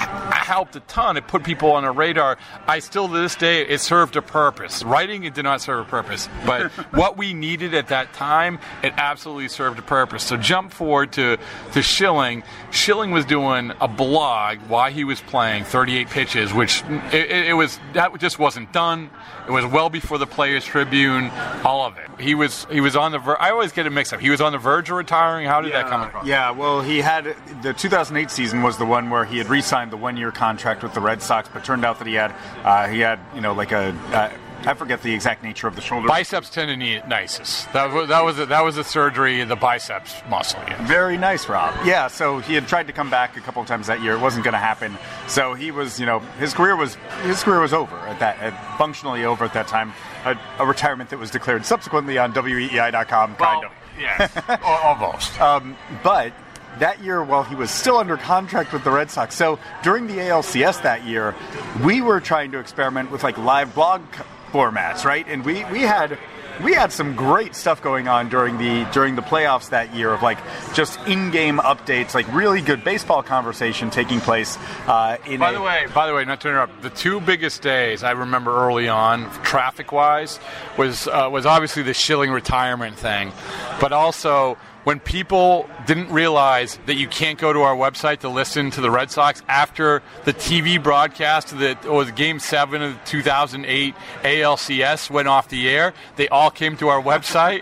helped a ton. It put people on a radar. I still, to this day, it served a purpose. Writing, it did not serve a purpose. But what we needed at that time, it absolutely served a purpose. So jump forward to, to Schilling. Schilling was doing a blog while he was playing thirty-eight pitches, which it, it was that just wasn't done. It was well before the Players Tribune, all of it. He was he was on the ver- I always get it mixed up. He was on the verge of retiring. How did yeah, that come across? Yeah, well, he had the two thousand eight season was the one where he had re-signed the one-year contract with the Red Sox, but turned out that he had uh, he had you know like a. Uh, I forget the exact nature of the shoulder. Biceps tendonitis. That was that was a, that was a surgery, the biceps muscle. Yeah. Very nice, Rob. Yeah, so he had tried to come back a couple of times that year. It wasn't going to happen. So he was, you know, his career was his career was over at that, at, functionally over at that time. A, a retirement that was declared subsequently on W E E I dot com, kind well, of. Yeah, almost. Um, but. That year, while he was still under contract with the Red Sox, so during the A L C S that year, we were trying to experiment with like live blog formats, right? And we, we had we had some great stuff going on during the during the playoffs that year of like just in-game updates, like really good baseball conversation taking place. Uh, in by a, the way, by the way, not to interrupt, the two biggest days I remember early on, traffic-wise, was uh, was obviously the Schilling retirement thing, but also when people didn't realize that you can't go to our website to listen to the Red Sox after the T V broadcast of the was Game Seven of the two thousand eight A L C S went off the air, they all came to our website.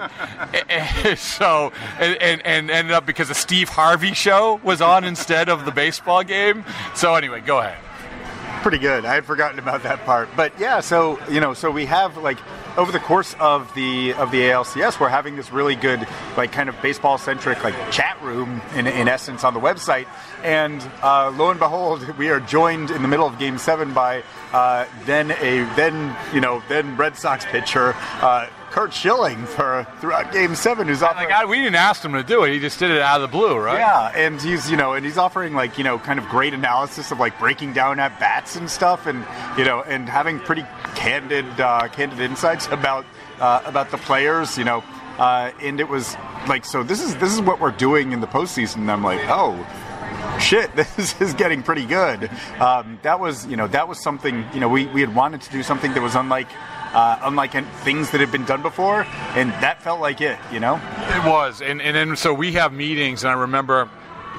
and, so and, and, and ended up because the Steve Harvey show was on instead of the baseball game. So anyway, go ahead. Pretty good. I had forgotten about that part, but yeah. So you know, so we have like. Over the course of the of the A L C S, we're having this really good, like, kind of baseball-centric, like, chat room, in, in essence, on the website. And uh, lo and behold, we are joined in the middle of Game Seven by uh, then a then you know then Red Sox pitcher uh, Curt Schilling for throughout Game Seven, who's offering. Like, we didn't ask him to do it; he just did it out of the blue, right? Yeah, and he's you know and he's offering like you know kind of great analysis of like breaking down at bats and stuff, and you know and having pretty candid uh, candid insights about uh, about the players, you know, uh, and it was like so. This is this is what we're doing in the postseason. And I'm like, oh. Shit, this is getting pretty good. Um, that was, you know, that was something. You know, we, we had wanted to do something that was unlike, uh, unlike things that had been done before, and that felt like it. You know, it was, and and then so we have meetings, and I remember.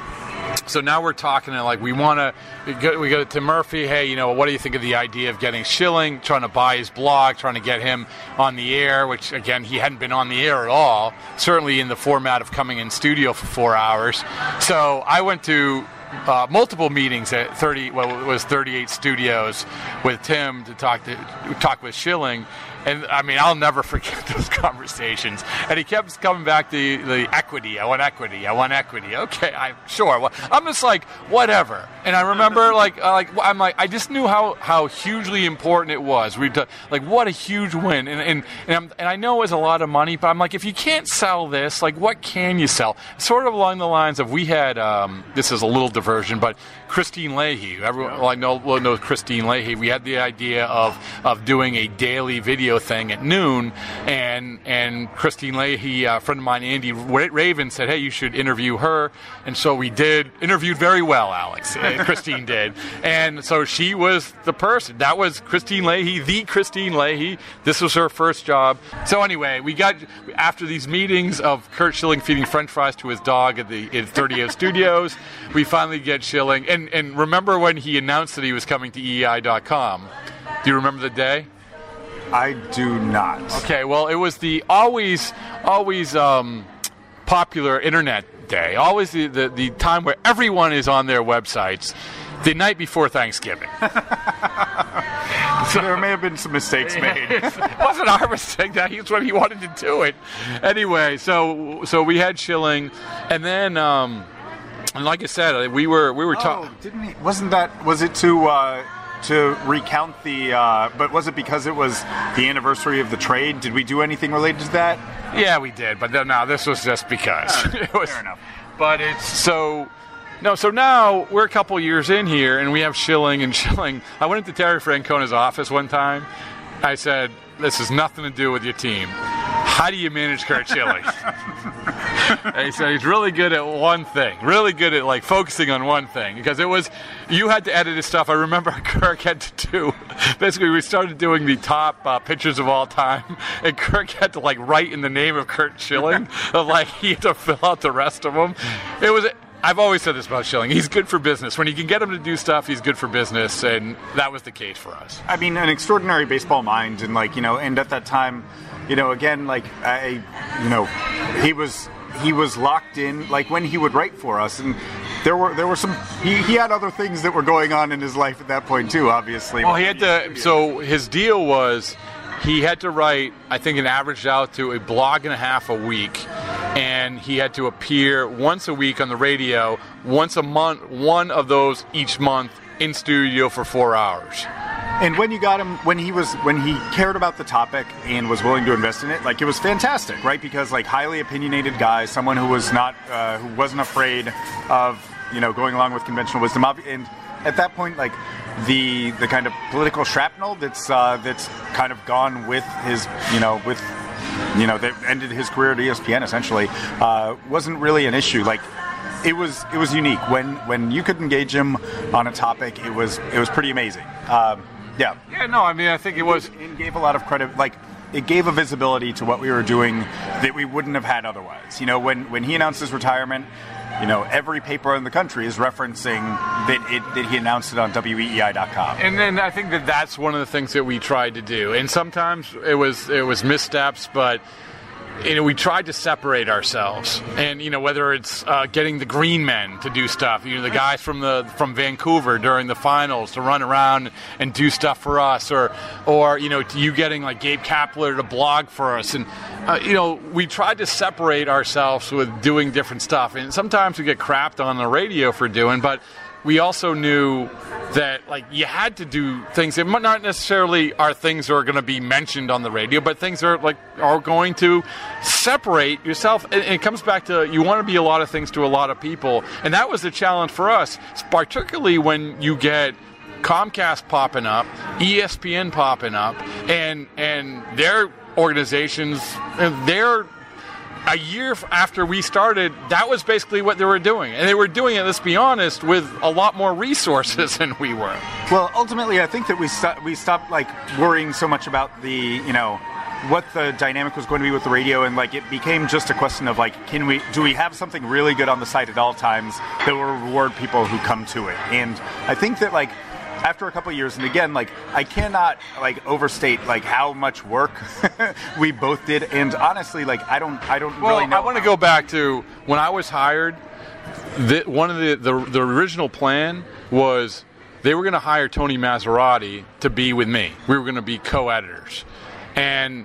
So now we're talking and like we want to we go, we go to Murphy. Hey, you know, what do you think of the idea of getting Schilling, trying to buy his blog, trying to get him on the air? Which again, he hadn't been on the air at all. Certainly in the format of coming in studio for four hours. So I went to uh, multiple meetings at thirty. Well, it was thirty-eight studios with Tim to talk to talk with Schilling. And, I mean, I'll never forget those conversations. And he kept coming back to the equity. I want equity. I want equity. Okay, I'm sure. I'm just like, whatever. And I remember, like, like I'm like, I just knew how, how hugely important it was. We've done, like, what a huge win. And and and, I'm, and I know it was a lot of money, but I'm like, if you can't sell this, like, what can you sell? Sort of along the lines of we had, um, this is a little diversion, but Christine Leahy. Everyone yeah. like, know, knows Christine Leahy. We had the idea of, of doing a daily video thing at noon, and and Christine Leahy, a friend of mine, Andy Raven, said, hey, you should interview her. And so we did. Interviewed very well, Alex. Christine did. And so she was the person. That was Christine Leahy, the Christine Leahy. This was her first job. So anyway, we got, after these meetings of Curt Schilling feeding French fries to his dog at the at thirty-eight Studios, we finally get Schilling. And, and remember when he announced that he was coming to E E I dot com? Do you remember the day? I do not. Okay, well, it was the always, always um, popular internet day. Always the, the, the time where everyone is on their websites the night before Thanksgiving. So there may have been some mistakes made. It wasn't our mistake. That's when he wanted to do it. Anyway, so so we had Schilling, and then, um, and like I said, we were we were talking. Oh, didn't he? Wasn't that? Was it to? Uh, to recount the, uh, but was it because it was the anniversary of the trade? Did we do anything related to that? Yeah, we did, but no, this was just because. Oh, it was, fair enough. But it's so, no, so now we're a couple years in here, and we have Schilling and Schilling. I went into Terry Francona's office one time. I said, this has nothing to do with your team. How do you manage Curt Schilling? And he said he's really good at one thing, really good at like focusing on one thing, because it was, you had to edit his stuff. I remember Kirk had to do, basically we started doing the top uh, pitchers of all time, and Kirk had to like write in the name of Curt Schilling, of like he had to fill out the rest of them. It was, I've always said this about Schilling. He's good for business. When you can get him to do stuff, he's good for business, and that was the case for us. I mean, an extraordinary baseball mind, and like, you know, and at that time, you know, again, like I, you know, he was he was locked in. Like when he would write for us, and there were there were some. He, he had other things that were going on in his life at that point too. Obviously, well, he had to. So his deal was, he had to write, I think it averaged out to a blog and a half a week, and he had to appear once a week on the radio, once a month, one of those each month in studio for four hours. And when you got him, when he was, when he cared about the topic and was willing to invest in it, like it was fantastic, right? Because like highly opinionated guy, someone who was not, uh, who wasn't afraid of, you know, going along with conventional wisdom. And at that point, like the the kind of political shrapnel that's uh, that's kind of gone with his, you know, with, you know, that ended his career at E S P N essentially, uh, wasn't really an issue. Like. It was it was unique when when you could engage him on a topic. It was it was pretty amazing. Um, yeah. Yeah. No. I mean, I think it was. It gave a lot of credit. Like it gave a visibility to what we were doing that we wouldn't have had otherwise. You know, when when he announced his retirement, you know, every paper in the country is referencing that it that he announced it on W E E I dot com. And then I think that that's one of the things that we tried to do. And sometimes it was it was missteps, but. You know, we tried to separate ourselves, and you know, whether it's uh, getting the green men to do stuff, you know, the guys from the from Vancouver during the finals to run around and do stuff for us, or or you know, you getting like Gabe Kapler to blog for us, and uh, you know, we tried to separate ourselves with doing different stuff, and sometimes we get crapped on the radio for doing, but. We also knew that like you had to do things that not necessarily are things that are going to be mentioned on the radio, but things that are like are going to separate yourself. And it comes back to you want to be a lot of things to a lot of people, and that was the challenge for us, particularly when you get Comcast popping up, E S P N popping up, and and their organizations, their a year after we started, that was basically what they were doing. And they were doing it, let's be honest, with a lot more resources than we were. Well, ultimately, I think that we, st- we stopped like worrying so much about the, you know, what the dynamic was going to be with the radio, and like it became just a question of like, can we, do we have something really good on the site at all times that will reward people who come to it? And I think that like, after a couple of years, and again, like I cannot like overstate like how much work we both did, and honestly, like I don't, I don't well, really know. I want to go back to when I was hired. The, one of the, the the original plan was they were going to hire Tony Maserati to be with me. We were going to be co-editors, and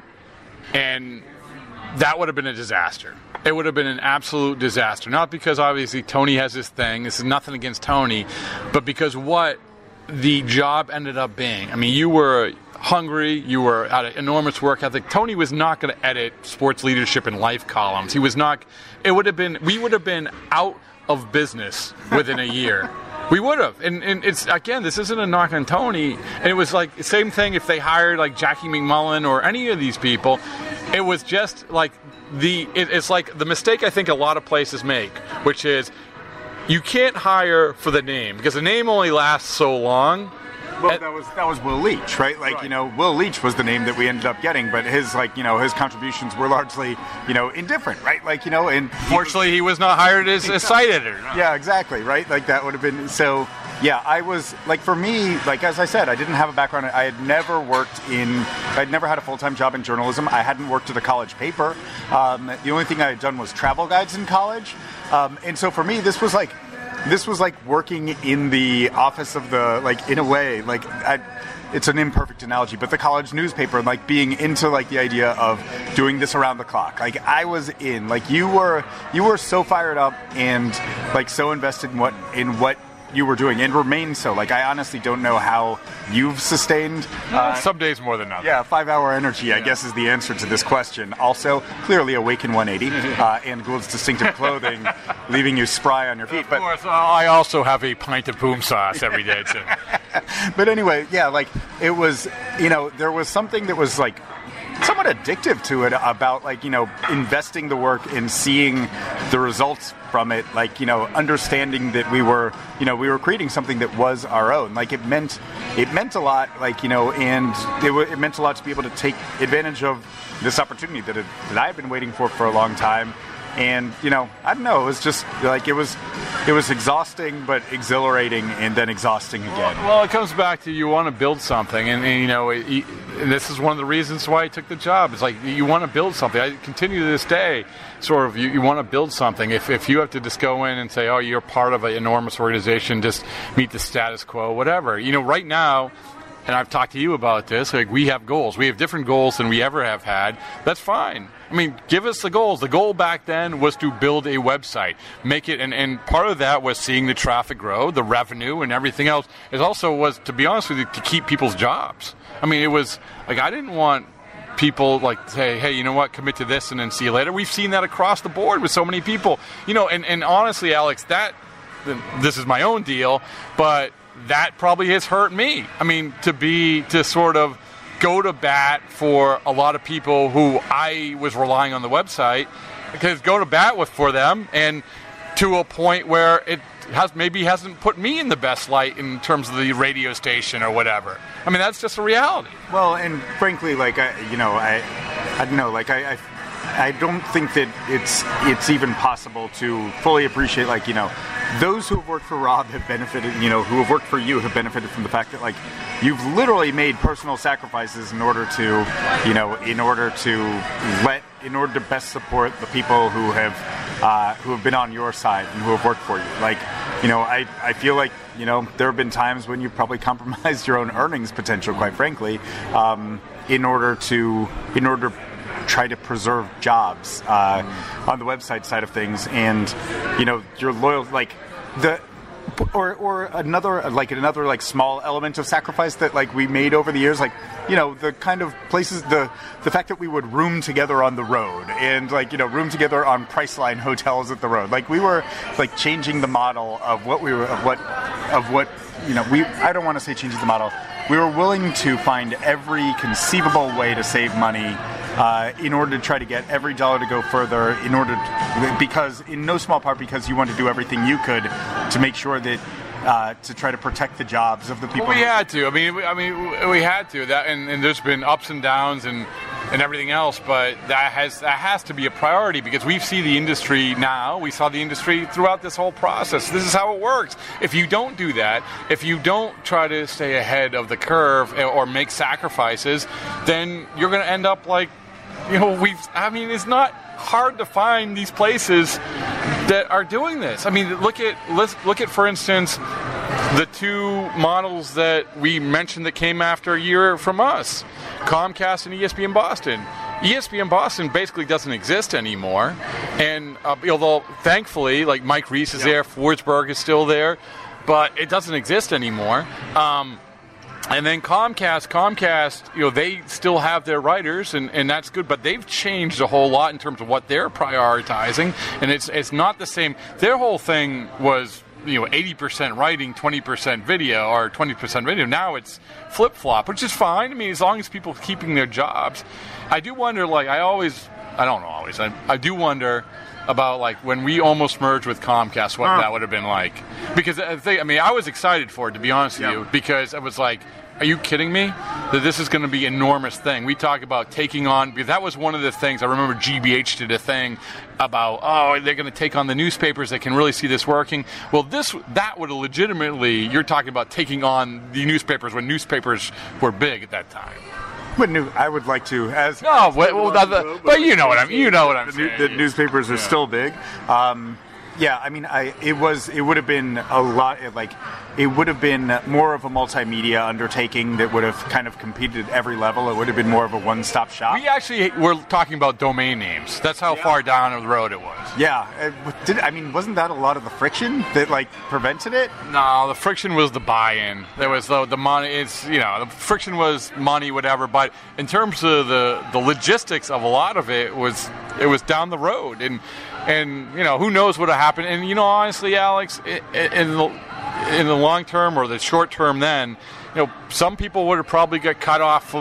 and that would have been a disaster. It would have been an absolute disaster. Not because obviously Tony has this thing. This is nothing against Tony, but because what. The job ended up being. I mean, you were hungry. You were at an enormous work ethic. Tony was not going to edit sports leadership and life columns. He was not. It would have been. We would have been out of business within a year. We would have. And, and it's again, this isn't a knock on Tony. And it was like the same thing if they hired like Jackie McMullen or any of these people. It was just like the. It, it's like the mistake I think a lot of places make, which is. You can't hire for the name because the name only lasts so long. Well, that was that was Will Leitch, right? Like right. you know, Will Leitch was the name that we ended up getting, but his like you know his contributions were largely you know indifferent, right? Like you know, and fortunately he was not hired as a site editor. No. Yeah, exactly, right? Like that would have been so. Yeah, I was like for me, like as I said, I didn't have a background. I had never worked in, I'd never had a full-time job in journalism. I hadn't worked at a college paper. Um, the only thing I had done was travel guides in college, um, and so for me, this was like, this was like working in the office of the, like in a way, like I, it's an imperfect analogy, but the college newspaper, like being into like the idea of doing this around the clock. Like I was in, like you were, you were so fired up and like so invested in what in what. you were doing and remain so. Like I honestly don't know how you've sustained uh, some days more than others. Yeah, five hour energy yeah. I guess is the answer to this question. Also clearly Awaken one eighty uh, and Gould's distinctive clothing leaving you spry on your feet. Of but course, uh, I also have a pint of boom sauce every day too. But anyway, yeah, like it was, you know, there was something that was like somewhat somewhat addictive to it about, like, you know, investing the work and seeing the results from it, like, you know, understanding that we were, you know, we were creating something that was our own. Like, it meant, it meant a lot, like, you know, and it, w- it meant a lot to be able to take advantage of this opportunity that, it, that I had been waiting for for a long time. And, you know, I don't know, it was just, like, it was it was exhausting, but exhilarating, and then exhausting again. Well, well it comes back to you want to build something, and, and you know, it, it, and this is one of the reasons why I took the job. It's like, you want to build something. I continue to this day, sort of, you, you want to build something. If if you have to just go in and say, oh, you're part of an enormous organization, just meet the status quo, whatever. You know, right now, and I've talked to you about this, like, we have goals. We have different goals than we ever have had. That's fine. I mean, give us the goals. The goal back then was to build a website, make it, and, and part of that was seeing the traffic grow, the revenue, and everything else. It also was, to be honest with you, to keep people's jobs. I mean, it was, like, I didn't want people, like, say, hey, you know what, commit to this and then see you later. We've seen that across the board with so many people. You know, and, and honestly, Alex, that, this is my own deal, but that probably has hurt me. I mean, to be, to sort of go to bat for a lot of people who I was relying on the website, because go to bat with for them, and to a point where it has maybe hasn't put me in the best light in terms of the radio station or whatever. I mean, that's just a reality. Well, and frankly, like, I, you know, I, I don't know, like, I, I I don't think that it's it's even possible to fully appreciate, like, you know, those who have worked for Rob have benefited, you know, who have worked for you have benefited from the fact that, like, you've literally made personal sacrifices in order to, you know, in order to let, in order to best support the people who have, uh, who have been on your side and who have worked for you. Like, you know, I, I feel like, you know, there have been times when you've probably compromised your own earnings potential, quite frankly, um, in order to, in order to try to preserve jobs uh, on the website side of things. And, you know, you're loyal, like, the, or or another, like, another, like, small element of sacrifice that, like, we made over the years, like, you know, the kind of places, the the fact that we would room together on the road, and, like, you know, room together on Priceline hotels at the road. Like, we were, like, changing the model of what we were, of what, of what, you know, we, I don't want to say changing the model. We were willing to find every conceivable way to save money uh, in order to try to get every dollar to go further, in order to, because, in no small part, because you want to do everything you could to make sure that uh, to try to protect the jobs of the people. Well, we had to. I mean, we, I mean, we had to. That, and, and there's been ups and downs and and everything else, but that has that has to be a priority, because we see the industry now. We saw the industry throughout this whole process. This is how it works. If you don't do that, if you don't try to stay ahead of the curve or make sacrifices, then you're going to end up like, you know, we've. I mean, it's not hard to find these places that are doing this. I mean, look at let's look at, for instance, the two models that we mentioned that came after a year from us, Comcast and E S P N Boston. E S P N Boston basically doesn't exist anymore, and uh, although thankfully, like, Mike Reese is yep. there, Forsberg is still there, but it doesn't exist anymore. Um, And then Comcast, Comcast, you know, they still have their writers, and, and that's good, but they've changed a whole lot in terms of what they're prioritizing, and it's it's not the same. Their whole thing was, you know, eighty percent writing, twenty percent video, or twenty percent video. Now it's flip-flop, which is fine. I mean, as long as people are keeping their jobs. I do wonder, like, I always, I don't know always, I, I do wonder about, like, when we almost merged with Comcast, what huh. that would have been like. Because, I, think, I mean, I was excited for it, to be honest with yep. you, because it was like, are you kidding me? That this is going to be an enormous thing. We talk about taking on, because that was one of the things, I remember G B H did a thing about, oh, they're going to take on the newspapers, they can really see this working. Well, this that would have legitimately, you're talking about taking on the newspapers when newspapers were big at that time. But new, I would like to, as no, as well, well, the, the, but you know what I'm, you know what I'm the, saying. The newspapers are yeah. still big. Um, yeah, I mean, I it was it would have been a lot like. It would have been more of a multimedia undertaking that would have kind of competed at every level. It would have been more of a one-stop shop. We actually were talking about domain names. That's how yeah. far down the road it was. Yeah. Did, I mean, wasn't that a lot of the friction that, like, prevented it? No, the friction was the buy-in. There was the, the money. It's, you know, the friction was money, whatever. But in terms of the, the logistics of a lot of it, was it was down the road. And, and you know, who knows what would have happened. And, you know, honestly, Alex, it, it, in the... in the long term or the short term then, you know, some people would have probably got cut off of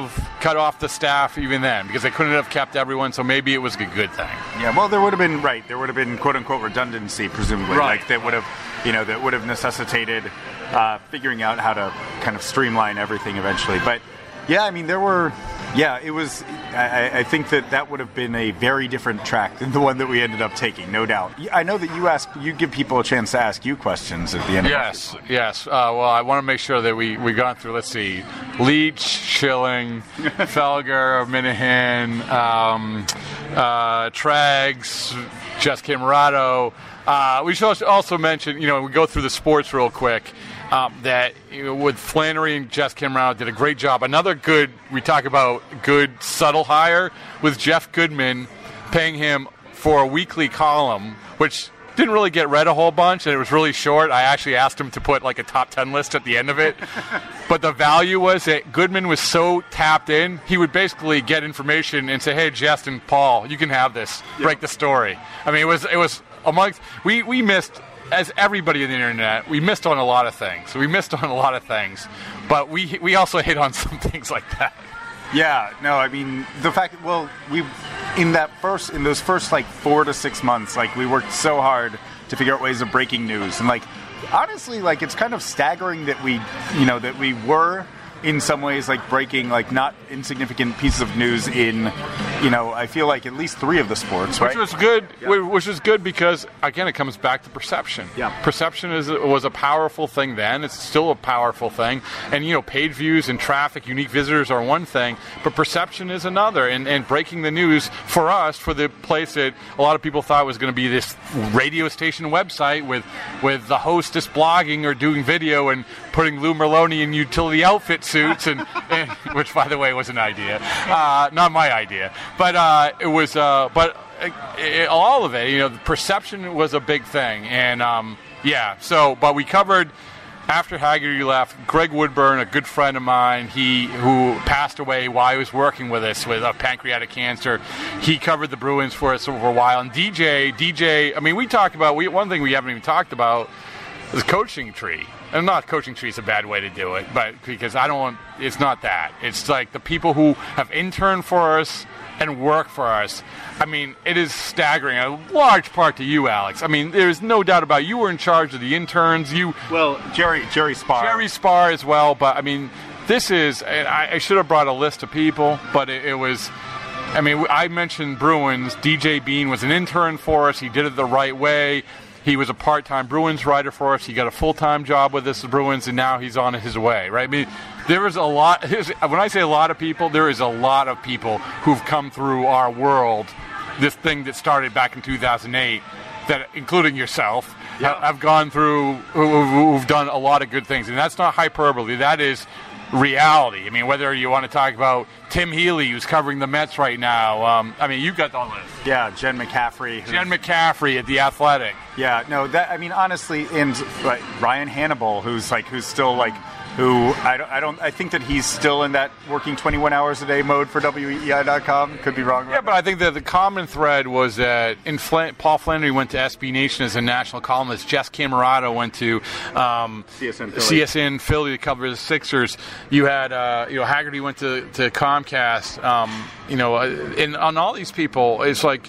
cut off the staff even then because they couldn't have kept everyone. So maybe it was a good thing. Yeah, well, there would have been right. There would have been quote unquote redundancy, presumably, right. like that would have, you know, that would have necessitated uh, figuring out how to kind of streamline everything eventually. But yeah, I mean, there were. Yeah, it was. I, I think that that would have been a very different track than the one that we ended up taking, no doubt. I know that you ask, you give people a chance to ask you questions at the end. Yes, of yes. Uh, well, I want to make sure that we we gone through. Let's see, Leach, Schilling, Felger, Minahan, um, uh, Trags, Jess Camerato. Uh, we should also mention, you know, we go through the sports real quick. Um, that you know, with Flannery and Jess Camrow did a great job. Another good, we talk about good subtle hire with Jeff Goodman, paying him for a weekly column, which didn't really get read a whole bunch, and it was really short. I actually asked him to put like a top ten list at the end of it. But the value was that Goodman was so tapped in, he would basically get information and say, hey, Jess and Paul, you can have this, yeah. break the story. I mean, it was, it was amongst, we, we missed... As everybody on the internet, we missed on a lot of things. We missed on a lot of things, but we we also hit on some things like that. Yeah, no, I mean the fact. Well, we in that first in those first like four to six months, like we worked so hard to figure out ways of breaking news, and like honestly, like it's kind of staggering that we, you know, that we were. In some ways, like breaking like not insignificant pieces of news in, you know, I feel like at least three of the sports, right? Which was good. Yeah. Which was good because again, it comes back to perception. Yeah. Perception is was a powerful thing then. It's still a powerful thing. And you know, paid views and traffic, unique visitors are one thing, but perception is another. And and breaking the news for us, for the place that a lot of people thought was going to be this radio station website with with the hostess blogging or doing video and putting Lou Merloni in utility outfits. Suits and, and which, by the way, was an idea, uh, not my idea, but uh, it was. Uh, but it, it, all of it, you know, the perception was a big thing, and um, yeah. So, but we covered after Haggerty left. Greg Woodburn, a good friend of mine, he who passed away while he was working with us with uh, pancreatic cancer. He covered the Bruins for us over a while, and D J, D J. I mean, we talked about we one thing we haven't even talked about is coaching tree. And not coaching tree is a bad way to do it, but because I don't want, it's not that. It's like the people who have interned for us and work for us. I mean, it is staggering. A large part to you, Alex. I mean, there's no doubt about it. You were in charge of the interns. You well, Jerry, Jerry Spar, Jerry Spar as well. But I mean, this is. I, I should have brought a list of people, but it, it was. I mean, I mentioned Bruins. D J Bean was an intern for us. He did it the right way. He was a part-time Bruins writer for us. He got a full-time job with us, the Bruins, and now he's on his way, right? I mean, there is a lot. When I say a lot of people, there is a lot of people who've come through our world, this thing that started back in two thousand eight, that, including yourself, yeah. have gone through, who've done a lot of good things. And that's not hyperbole. That is reality. I mean, whether you want to talk about Tim Healy, who's covering the Mets right now. Um, I mean, you've got the list. Yeah, Jen McCaffrey. Jen McCaffrey at The Athletic. Yeah, no, that I mean, honestly, and like, Ryan Hannibal, who's like, who's still like, who I don't, I don't, I think that he's still in that working twenty-one hours a day mode for W E E I dot com. Could be wrong. Yeah, but I think that the common thread was that in Flan- Paul Flannery went to S B Nation as a national columnist. Jess Camerato went to um, C S N Philly. C S N Philly to cover the Sixers. You had, uh, you know, Haggerty went to, to Comcast. Um, you know, and on all these people, it's like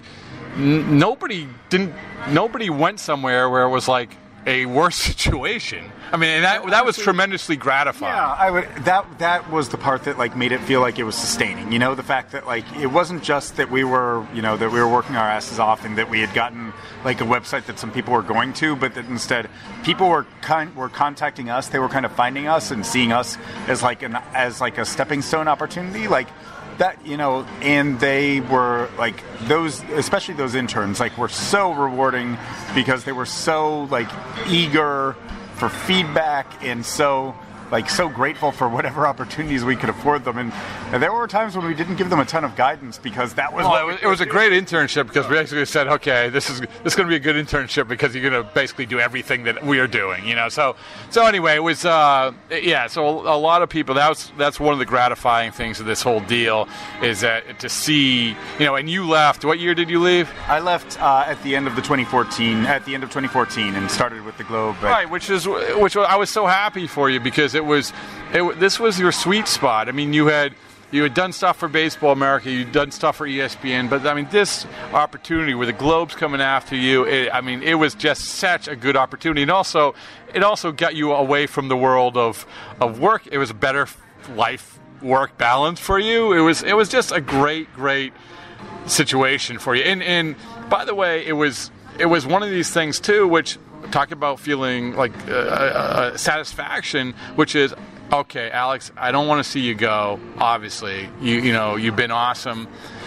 n- nobody didn't, nobody went somewhere where it was like a worse situation. I mean, and that that was tremendously gratifying. Yeah, I would. That that was the part that like made it feel like it was sustaining. You know, the fact that like it wasn't just that we were, you know, that we were working our asses off and that we had gotten like a website that some people were going to, but that instead people were kind were contacting us. They were kind of finding us and seeing us as like an as like a stepping stone opportunity. Like that, you know, and they were like those, especially those interns, like were so rewarding because they were so like eager for feedback and so like so grateful for whatever opportunities we could afford them. And, and there were times when we didn't give them a ton of guidance because that was well, what it was, we it was a do. great internship because we basically said, okay, this is this is going to be a good internship because you're going to basically do everything that we are doing, you know. So so anyway, it was uh, yeah. So a lot of people, that was that's one of the gratifying things of this whole deal is that to see, you know. And you left. What year did you leave? I left uh, at the end of the twenty fourteen, at the end of twenty fourteen, and started with the Globe. But right, which is which I was so happy for you because it was it, this was your sweet spot. I mean, you had you had done stuff for Baseball America, you'd done stuff for E S P N, but I mean, this opportunity where the Globe's coming after you, it, I mean, it was just such a good opportunity, and also, it also got you away from the world of of work. It was a better life work balance for you. It was it was just a great, great situation for you. And and by the way, it was it was one of these things too, which talk about feeling like uh, uh, satisfaction, which is, okay, Alex, I don't want to see you go. Obviously, you you know you've been awesome,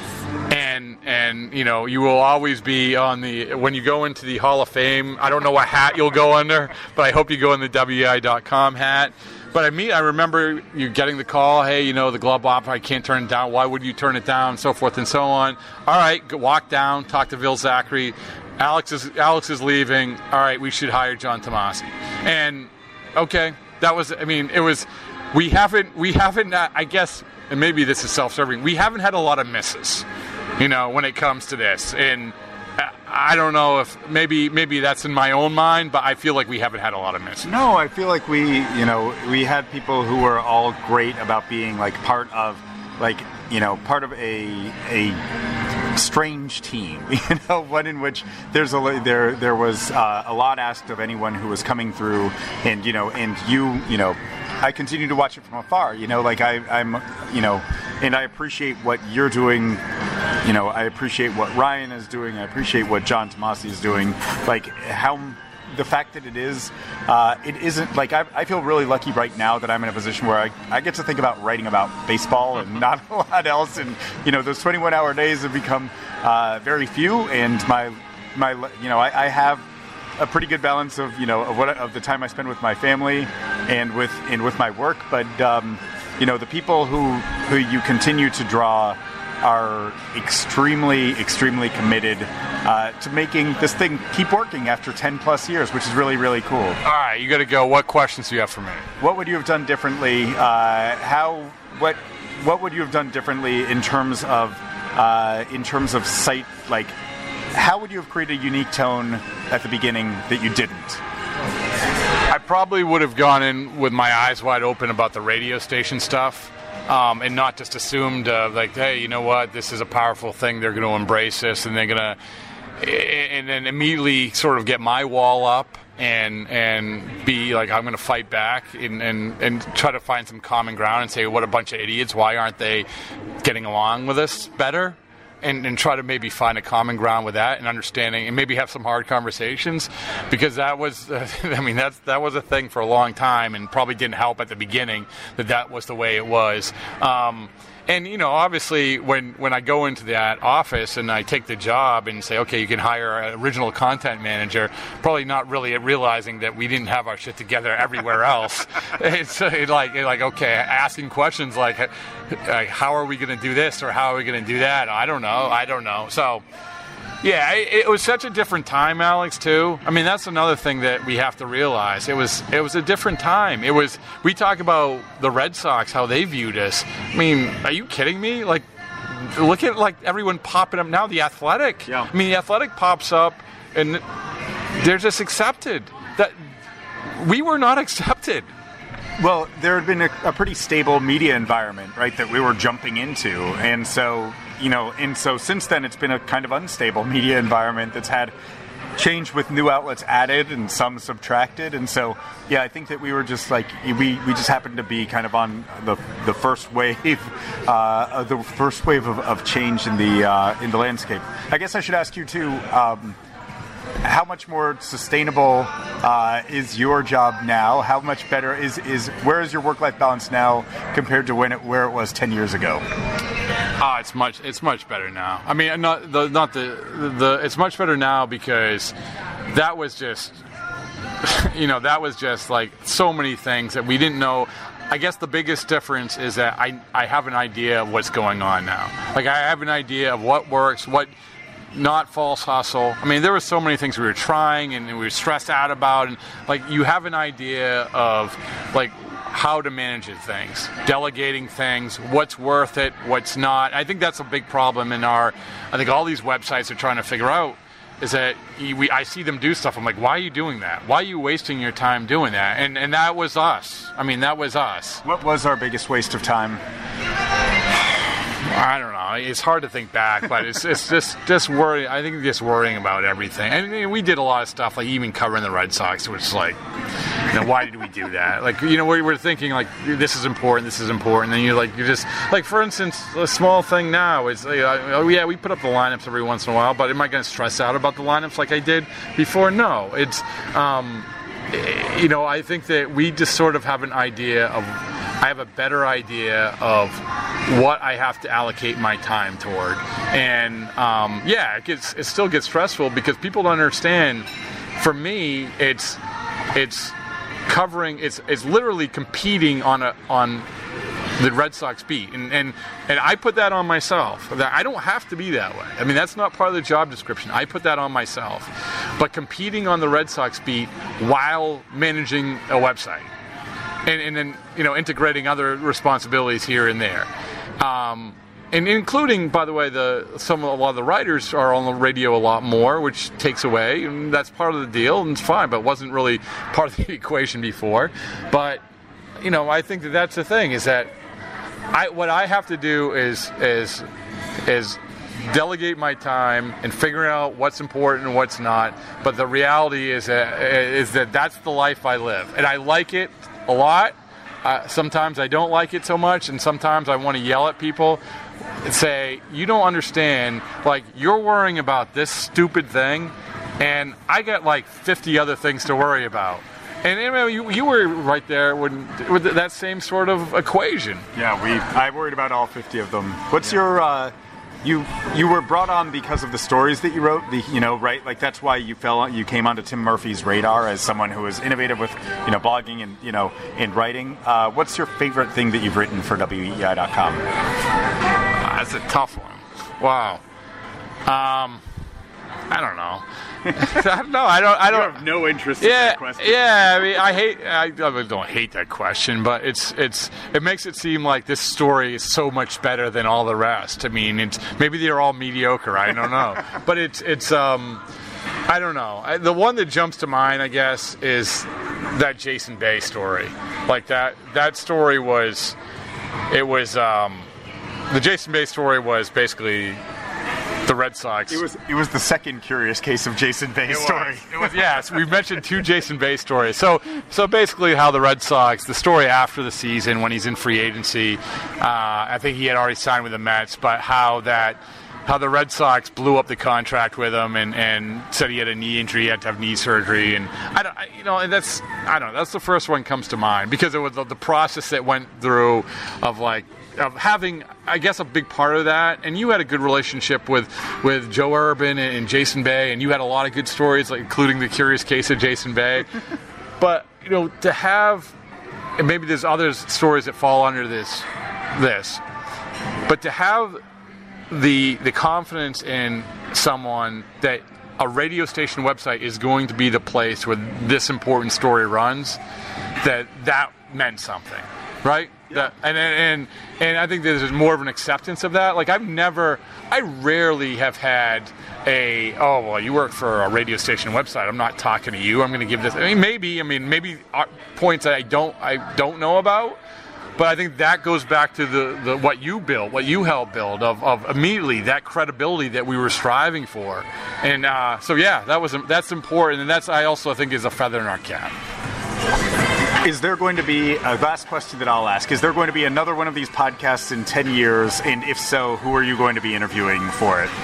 and and you know you will always be on the when you go into the Hall of Fame. I don't know what hat you'll go under, but I hope you go in the W E I dot com hat. But I mean, I remember you getting the call, hey, you know, the glove opera, I can't turn it down. Why would you turn it down? So forth and so on. All right, go, walk down, talk to Bill Zachary. Alex is Alex is leaving. All right, we should hire John Tomasi. And okay, that was. I mean, it was. We haven't. We haven't. Uh, I guess, and maybe this is self-serving. We haven't had a lot of misses, you know, when it comes to this. And I don't know if maybe maybe that's in my own mind, but I feel like we haven't had a lot of misses. No, I feel like we, you know, we had people who were all great about being like part of, like, you know, part of a a strange team, you know, one in which there's a there there was uh, a lot asked of anyone who was coming through, and you know, and you, you know, I continue to watch it from afar, you know, like I, I'm, you know, and I appreciate what you're doing. You know, I appreciate what Ryan is doing. I appreciate what John Tomasi is doing. Like how the fact that it is, uh, it isn't like I, I feel really lucky right now that I'm in a position where I, I get to think about writing about baseball and not a lot else. And you know, those twenty-one hour days have become uh, very few. And my my you know, I, I have a pretty good balance of you know of what of the time I spend with my family and with and with my work. But um, you know, the people who who you continue to draw are extremely, extremely committed uh, to making this thing keep working after ten plus years, which is really, really cool. All right, you got to go. What questions do you have for me? What would you have done differently? Uh, how? What? What would you have done differently in terms of, uh, in terms of site? Like, how would you have created a unique tone at the beginning that you didn't? I probably would have gone in with my eyes wide open about the radio station stuff. Um, and not just assumed, uh, like, hey, you know what, this is a powerful thing, they're going to embrace this, and they're going to, and then immediately sort of get my wall up and and be like, I'm going to fight back and, and, and try to find some common ground and say, what a bunch of idiots, why aren't they getting along with us better? And, and try to maybe find a common ground with that and understanding, and maybe have some hard conversations, because that was, uh, I mean, that's that was a thing for a long time, and probably didn't help at the beginning that that was the way it was. Um, and you know, obviously, when, when I go into that office and I take the job and say, okay, you can hire an original content manager, probably not really realizing that we didn't have our shit together everywhere else. It's uh, like like okay, asking questions like, like how are we going to do this or how are we going to do that? I don't know. I don't know. So, yeah, it, it was such a different time, Alex, too. I mean, that's another thing that we have to realize. It was it was a different time. It was. We talk about the Red Sox, how they viewed us. I mean, are you kidding me? Like, look at like everyone popping up now. The Athletic. Yeah. I mean, the Athletic pops up, and they're just accepted. That we were not accepted. Well, there had been a, a pretty stable media environment, right, that we were jumping into, and so. You know, and so since then it's been a kind of unstable media environment that's had change with new outlets added and some subtracted, and so yeah, I think that we were just like we, we just happened to be kind of on the the first wave, uh, the first wave of, of change in the uh, in the landscape. I guess I should ask you too. Um, How much more sustainable uh, is your job now? How much better is is where is your work-life balance now compared to when it where it was ten years ago? Ah, it's much it's much better now. I mean, not the not the the it's much better now because that was just you know that was just like so many things that we didn't know. I guess the biggest difference is that I I have an idea of what's going on now. Like I have an idea of what works, what. Not false hustle. I mean, there were so many things we were trying and we were stressed out about, and like you have an idea of like how to manage things, delegating things, what's worth it, what's not. I think that's a big problem in our. I think all these websites are trying to figure out is that we. I see them do stuff. I'm like, why are you doing that? Why are you wasting your time doing that? And and that was us. I mean, that was us. What was our biggest waste of time? I don't know. It's hard to think back, but it's it's just just worry. I think just worrying about everything. And, and we did a lot of stuff, like even covering the Red Sox, which is like, you know, why did we do that? Like, you know, we we're thinking like this is important, this is important, and you're like, you just like, for instance, a small thing now is, like, oh yeah, we put up the lineups every once in a while, but am I going to stress out about the lineups like I did before? No, it's, um, you know, I think that we just sort of have an idea of. I have a better idea of what I have to allocate my time toward, and um, yeah, it gets it still gets stressful because people don't understand. For me, it's it's covering. It's it's literally competing on a on the Red Sox beat, and and and I put that on myself. That I don't have to be that way. I mean, that's not part of the job description. I put that on myself, but competing on the Red Sox beat while managing a website. And, and then, you know, integrating other responsibilities here and there, um, and including, by the way, the some a lot of the writers are on the radio a lot more, which takes away, and that's part of the deal, and it's fine. But it wasn't really part of the equation before. But you know, I think that that's the thing is that I what I have to do is is is delegate my time and figure out what's important and what's not. But the reality is that is that that's the life I live, and I like it a lot. Uh, sometimes I don't like it so much, and sometimes I want to yell at people and say, you don't understand, like, you're worrying about this stupid thing, and I got like fifty other things to worry about. And you know, you, you were right there when, with that same sort of equation. Yeah, we. I worried about all fifty of them. What's yeah. your... Uh, You you were brought on because of the stories that you wrote, the, you know, right? Like that's why you fell on, you came onto Tim Murphy's radar as someone who was innovative with, you know, blogging and, you know, in writing. Uh, what's your favorite thing that you've written for W E I dot com? Uh, that's a tough one. Wow. Um, I don't know. I don't know. I don't. I don't you have no interest yeah, in that question. Yeah. I mean, I hate. I, I don't hate that question, but it's it's it makes it seem like this story is so much better than all the rest. I mean, it's maybe they're all mediocre. I don't know, but it's it's um, I don't know. I, the one that jumps to mind, I guess, is that Jason Bay story. Like that that story was, it was um, the Jason Bay story was basically the Red Sox. It was it was the second curious case of Jason Bay's it story. Was. It was yes. We've mentioned two Jason Bay stories. So so basically, how the Red Sox, the story after the season when he's in free agency, uh, I think he had already signed with the Mets, but how that how the Red Sox blew up the contract with him and, and said he had a knee injury, he had to have knee surgery, and I don't, I, you know, and that's I don't know. That's the first one comes to mind because it was the, the process that went through of like. Of having, I guess, a big part of that, and you had a good relationship with, with Joe Urban and, and Jason Bay, and you had a lot of good stories, like including the curious case of Jason Bay. But you know, to have, and maybe there's other stories that fall under this, this, but to have the the confidence in someone that a radio station website is going to be the place where this important story runs, that that meant something, right? Yeah. That, and, and and I think there's more of an acceptance of that. Like I've never, I rarely have had a, oh, well, you work for a radio station website, I'm not talking to you, I'm going to give this, I mean, maybe, I mean, maybe points that I don't, I don't know about, but I think that goes back to the, the what you built, what you helped build, of, of immediately that credibility that we were striving for. And uh, so, yeah, that was that's important, and that's, I also think, is a feather in our cap. Is there going to be, a last question that I'll ask, is there going to be another one of these podcasts in ten years? And if so, who are you going to be interviewing for it?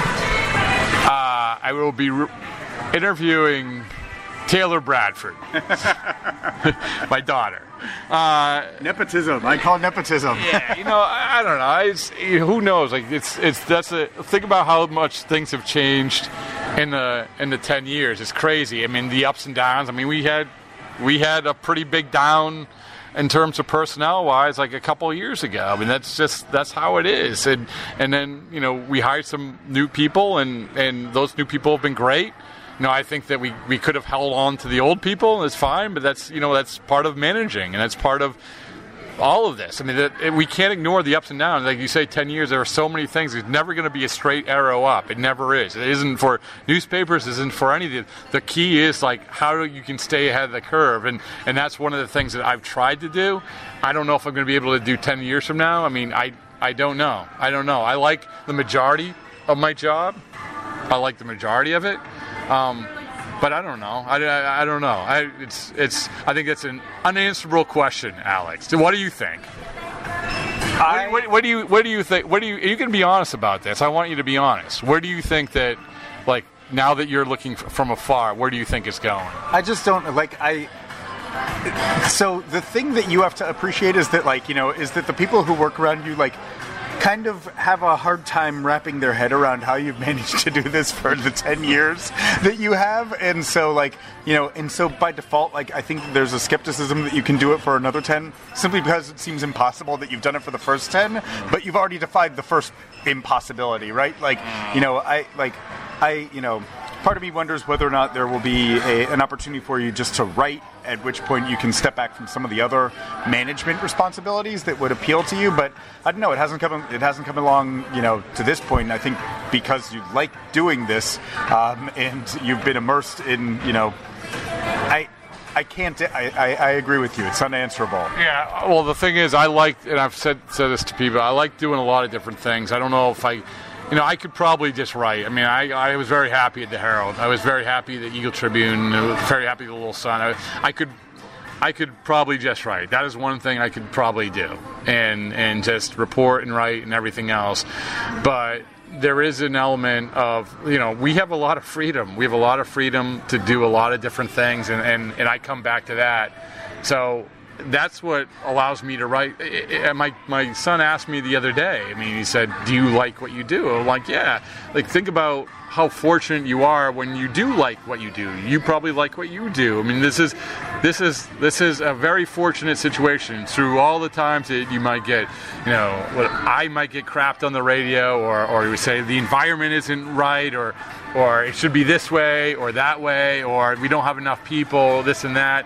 Uh, I will be re- interviewing Taylor Bradford, my daughter. Uh, nepotism. I call it nepotism. Yeah, you know, I, I don't know. It's, who knows? Like, it's it's that's a think about how much things have changed in the in the ten years. It's crazy. I mean, the ups and downs. I mean, we had. We had a pretty big down in terms of personnel-wise like a couple of years ago. I mean, that's just that's how it is. And and then, you know, we hired some new people, and, and those new people have been great. You know, I think that we, we could have held on to the old people, and it's fine, but that's, you know, that's part of managing, and that's part of all of this. I mean, that, we can't ignore the ups and downs. Like you say, ten years, there are so many things. It's never going to be a straight arrow up. It never is. It isn't for newspapers. It isn't for anything. The key is, like, how you can stay ahead of the curve. And, and that's one of the things that I've tried to do. I don't know if I'm going to be able to do ten years from now. I mean, I I don't know. I don't know. I like the majority of my job. I like the majority of it. Um, but I don't know. I, I, I don't know. I, it's it's. I think it's an unanswerable question, Alex. So what do you think? I, what, what, what do you what do you think? What do you? You can be honest about this. I want you to be honest. Where do you think that, like, now that you're looking from afar, where do you think it's going? I just don't like I. So the thing that you have to appreciate is that, like, you know, is that the people who work around you, like, kind of have a hard time wrapping their head around how you've managed to do this for the ten years that you have. And so, like, you know, and so by default, like, I think there's a skepticism that you can do it for another ten, simply because it seems impossible that you've done it for the first ten, but you've already defied the first impossibility, right? Like, you know, I, like, I, you know, part of me wonders whether or not there will be a, an opportunity for you just to write, at which point you can step back from some of the other management responsibilities that would appeal to you. But I don't know, it hasn't come it hasn't come along, you know, to this point. And I think because you like doing this, um, and you've been immersed in, you know, I I can't I, I, I agree with you. It's unanswerable. Yeah. Well, the thing is, I like, and I've said said this to people, I like doing a lot of different things. I don't know if I. You know, I could probably just write. I mean, I, I was very happy at the Herald. I was very happy at the Eagle Tribune. I was very happy at the Little Sun. I, I could, I could probably just write. That is one thing I could probably do, and and just report and write and everything else. But there is an element of, you know, we have a lot of freedom. We have a lot of freedom to do a lot of different things, and and, and I come back to that. So that's what allows me to write. My my son asked me the other day, I mean, he said, do you like what you do? I'm like, yeah. Like, think about how fortunate you are when you do like what you do. You probably like what you do. I mean, this is this is this is a very fortunate situation. Through all the times that you might get, you know, what I might get crapped on the radio, or or you say the environment isn't right, or or it should be this way or that way, or we don't have enough people, this and that.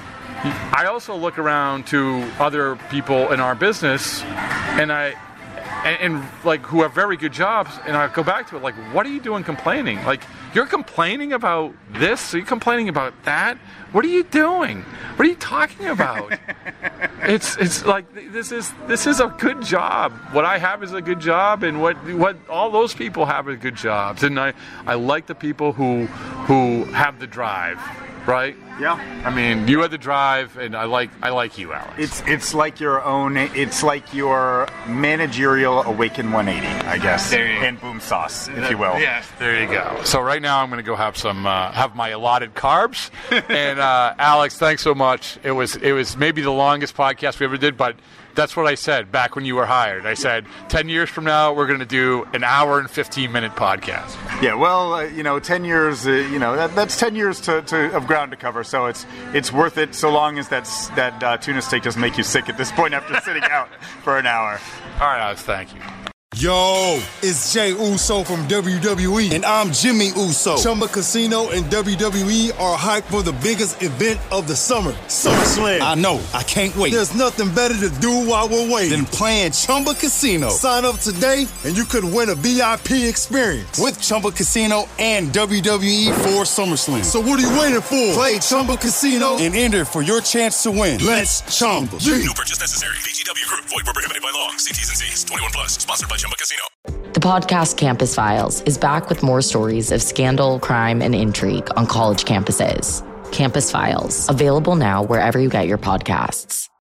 I also look around to other people in our business, and I, and, and like, who have very good jobs, and I go back to it, like, what are you doing complaining? Like, you're complaining about this? Are you complaining about that? What are you doing? What are you talking about? it's it's like, this is this is a good job. What I have is a good job, and what what all those people have are good jobs. And I, I like the people who who have the drive. Right? Yeah. I mean, you had the drive, and I like I like you, Alex. It's it's like your own. It's like your managerial Awaken one eighty, I guess, there you and boom sauce, if you will. Yes. There you go. So right now, I'm going to go have some uh, have my allotted carbs. and uh, Alex, thanks so much. It was it was maybe the longest podcast we ever did, but that's what I said back when you were hired. I said, ten years from now, we're going to do an hour and fifteen minute podcast. Yeah, well, uh, you know, ten years, uh, you know, that, that's ten years to, to, of ground to cover. So it's it's worth it, so long as that's, that uh, tuna steak doesn't make you sick at this point after sitting out for an hour. All right, Alex, thank you. Yo, it's Jay Uso from W W E, and I'm Jimmy Uso. Chumba Casino and W W E are hyped for the biggest event of the summer, SummerSlam. I know, I can't wait. There's nothing better to do while we're waiting than playing Chumba Casino. Sign up today, and you could win a V I P experience with Chumba Casino and W W E for SummerSlam. So what are you waiting for? Play Chumba Casino and enter for your chance to win. Let's Chumba. Yeah. No purchase necessary. V G W Group. Void where prohibited by law. See T's and C's. twenty-one plus. Sponsored by Chumba Casino. The podcast Campus Files is back with more stories of scandal, crime, and intrigue on college campuses. Campus Files, available now wherever you get your podcasts.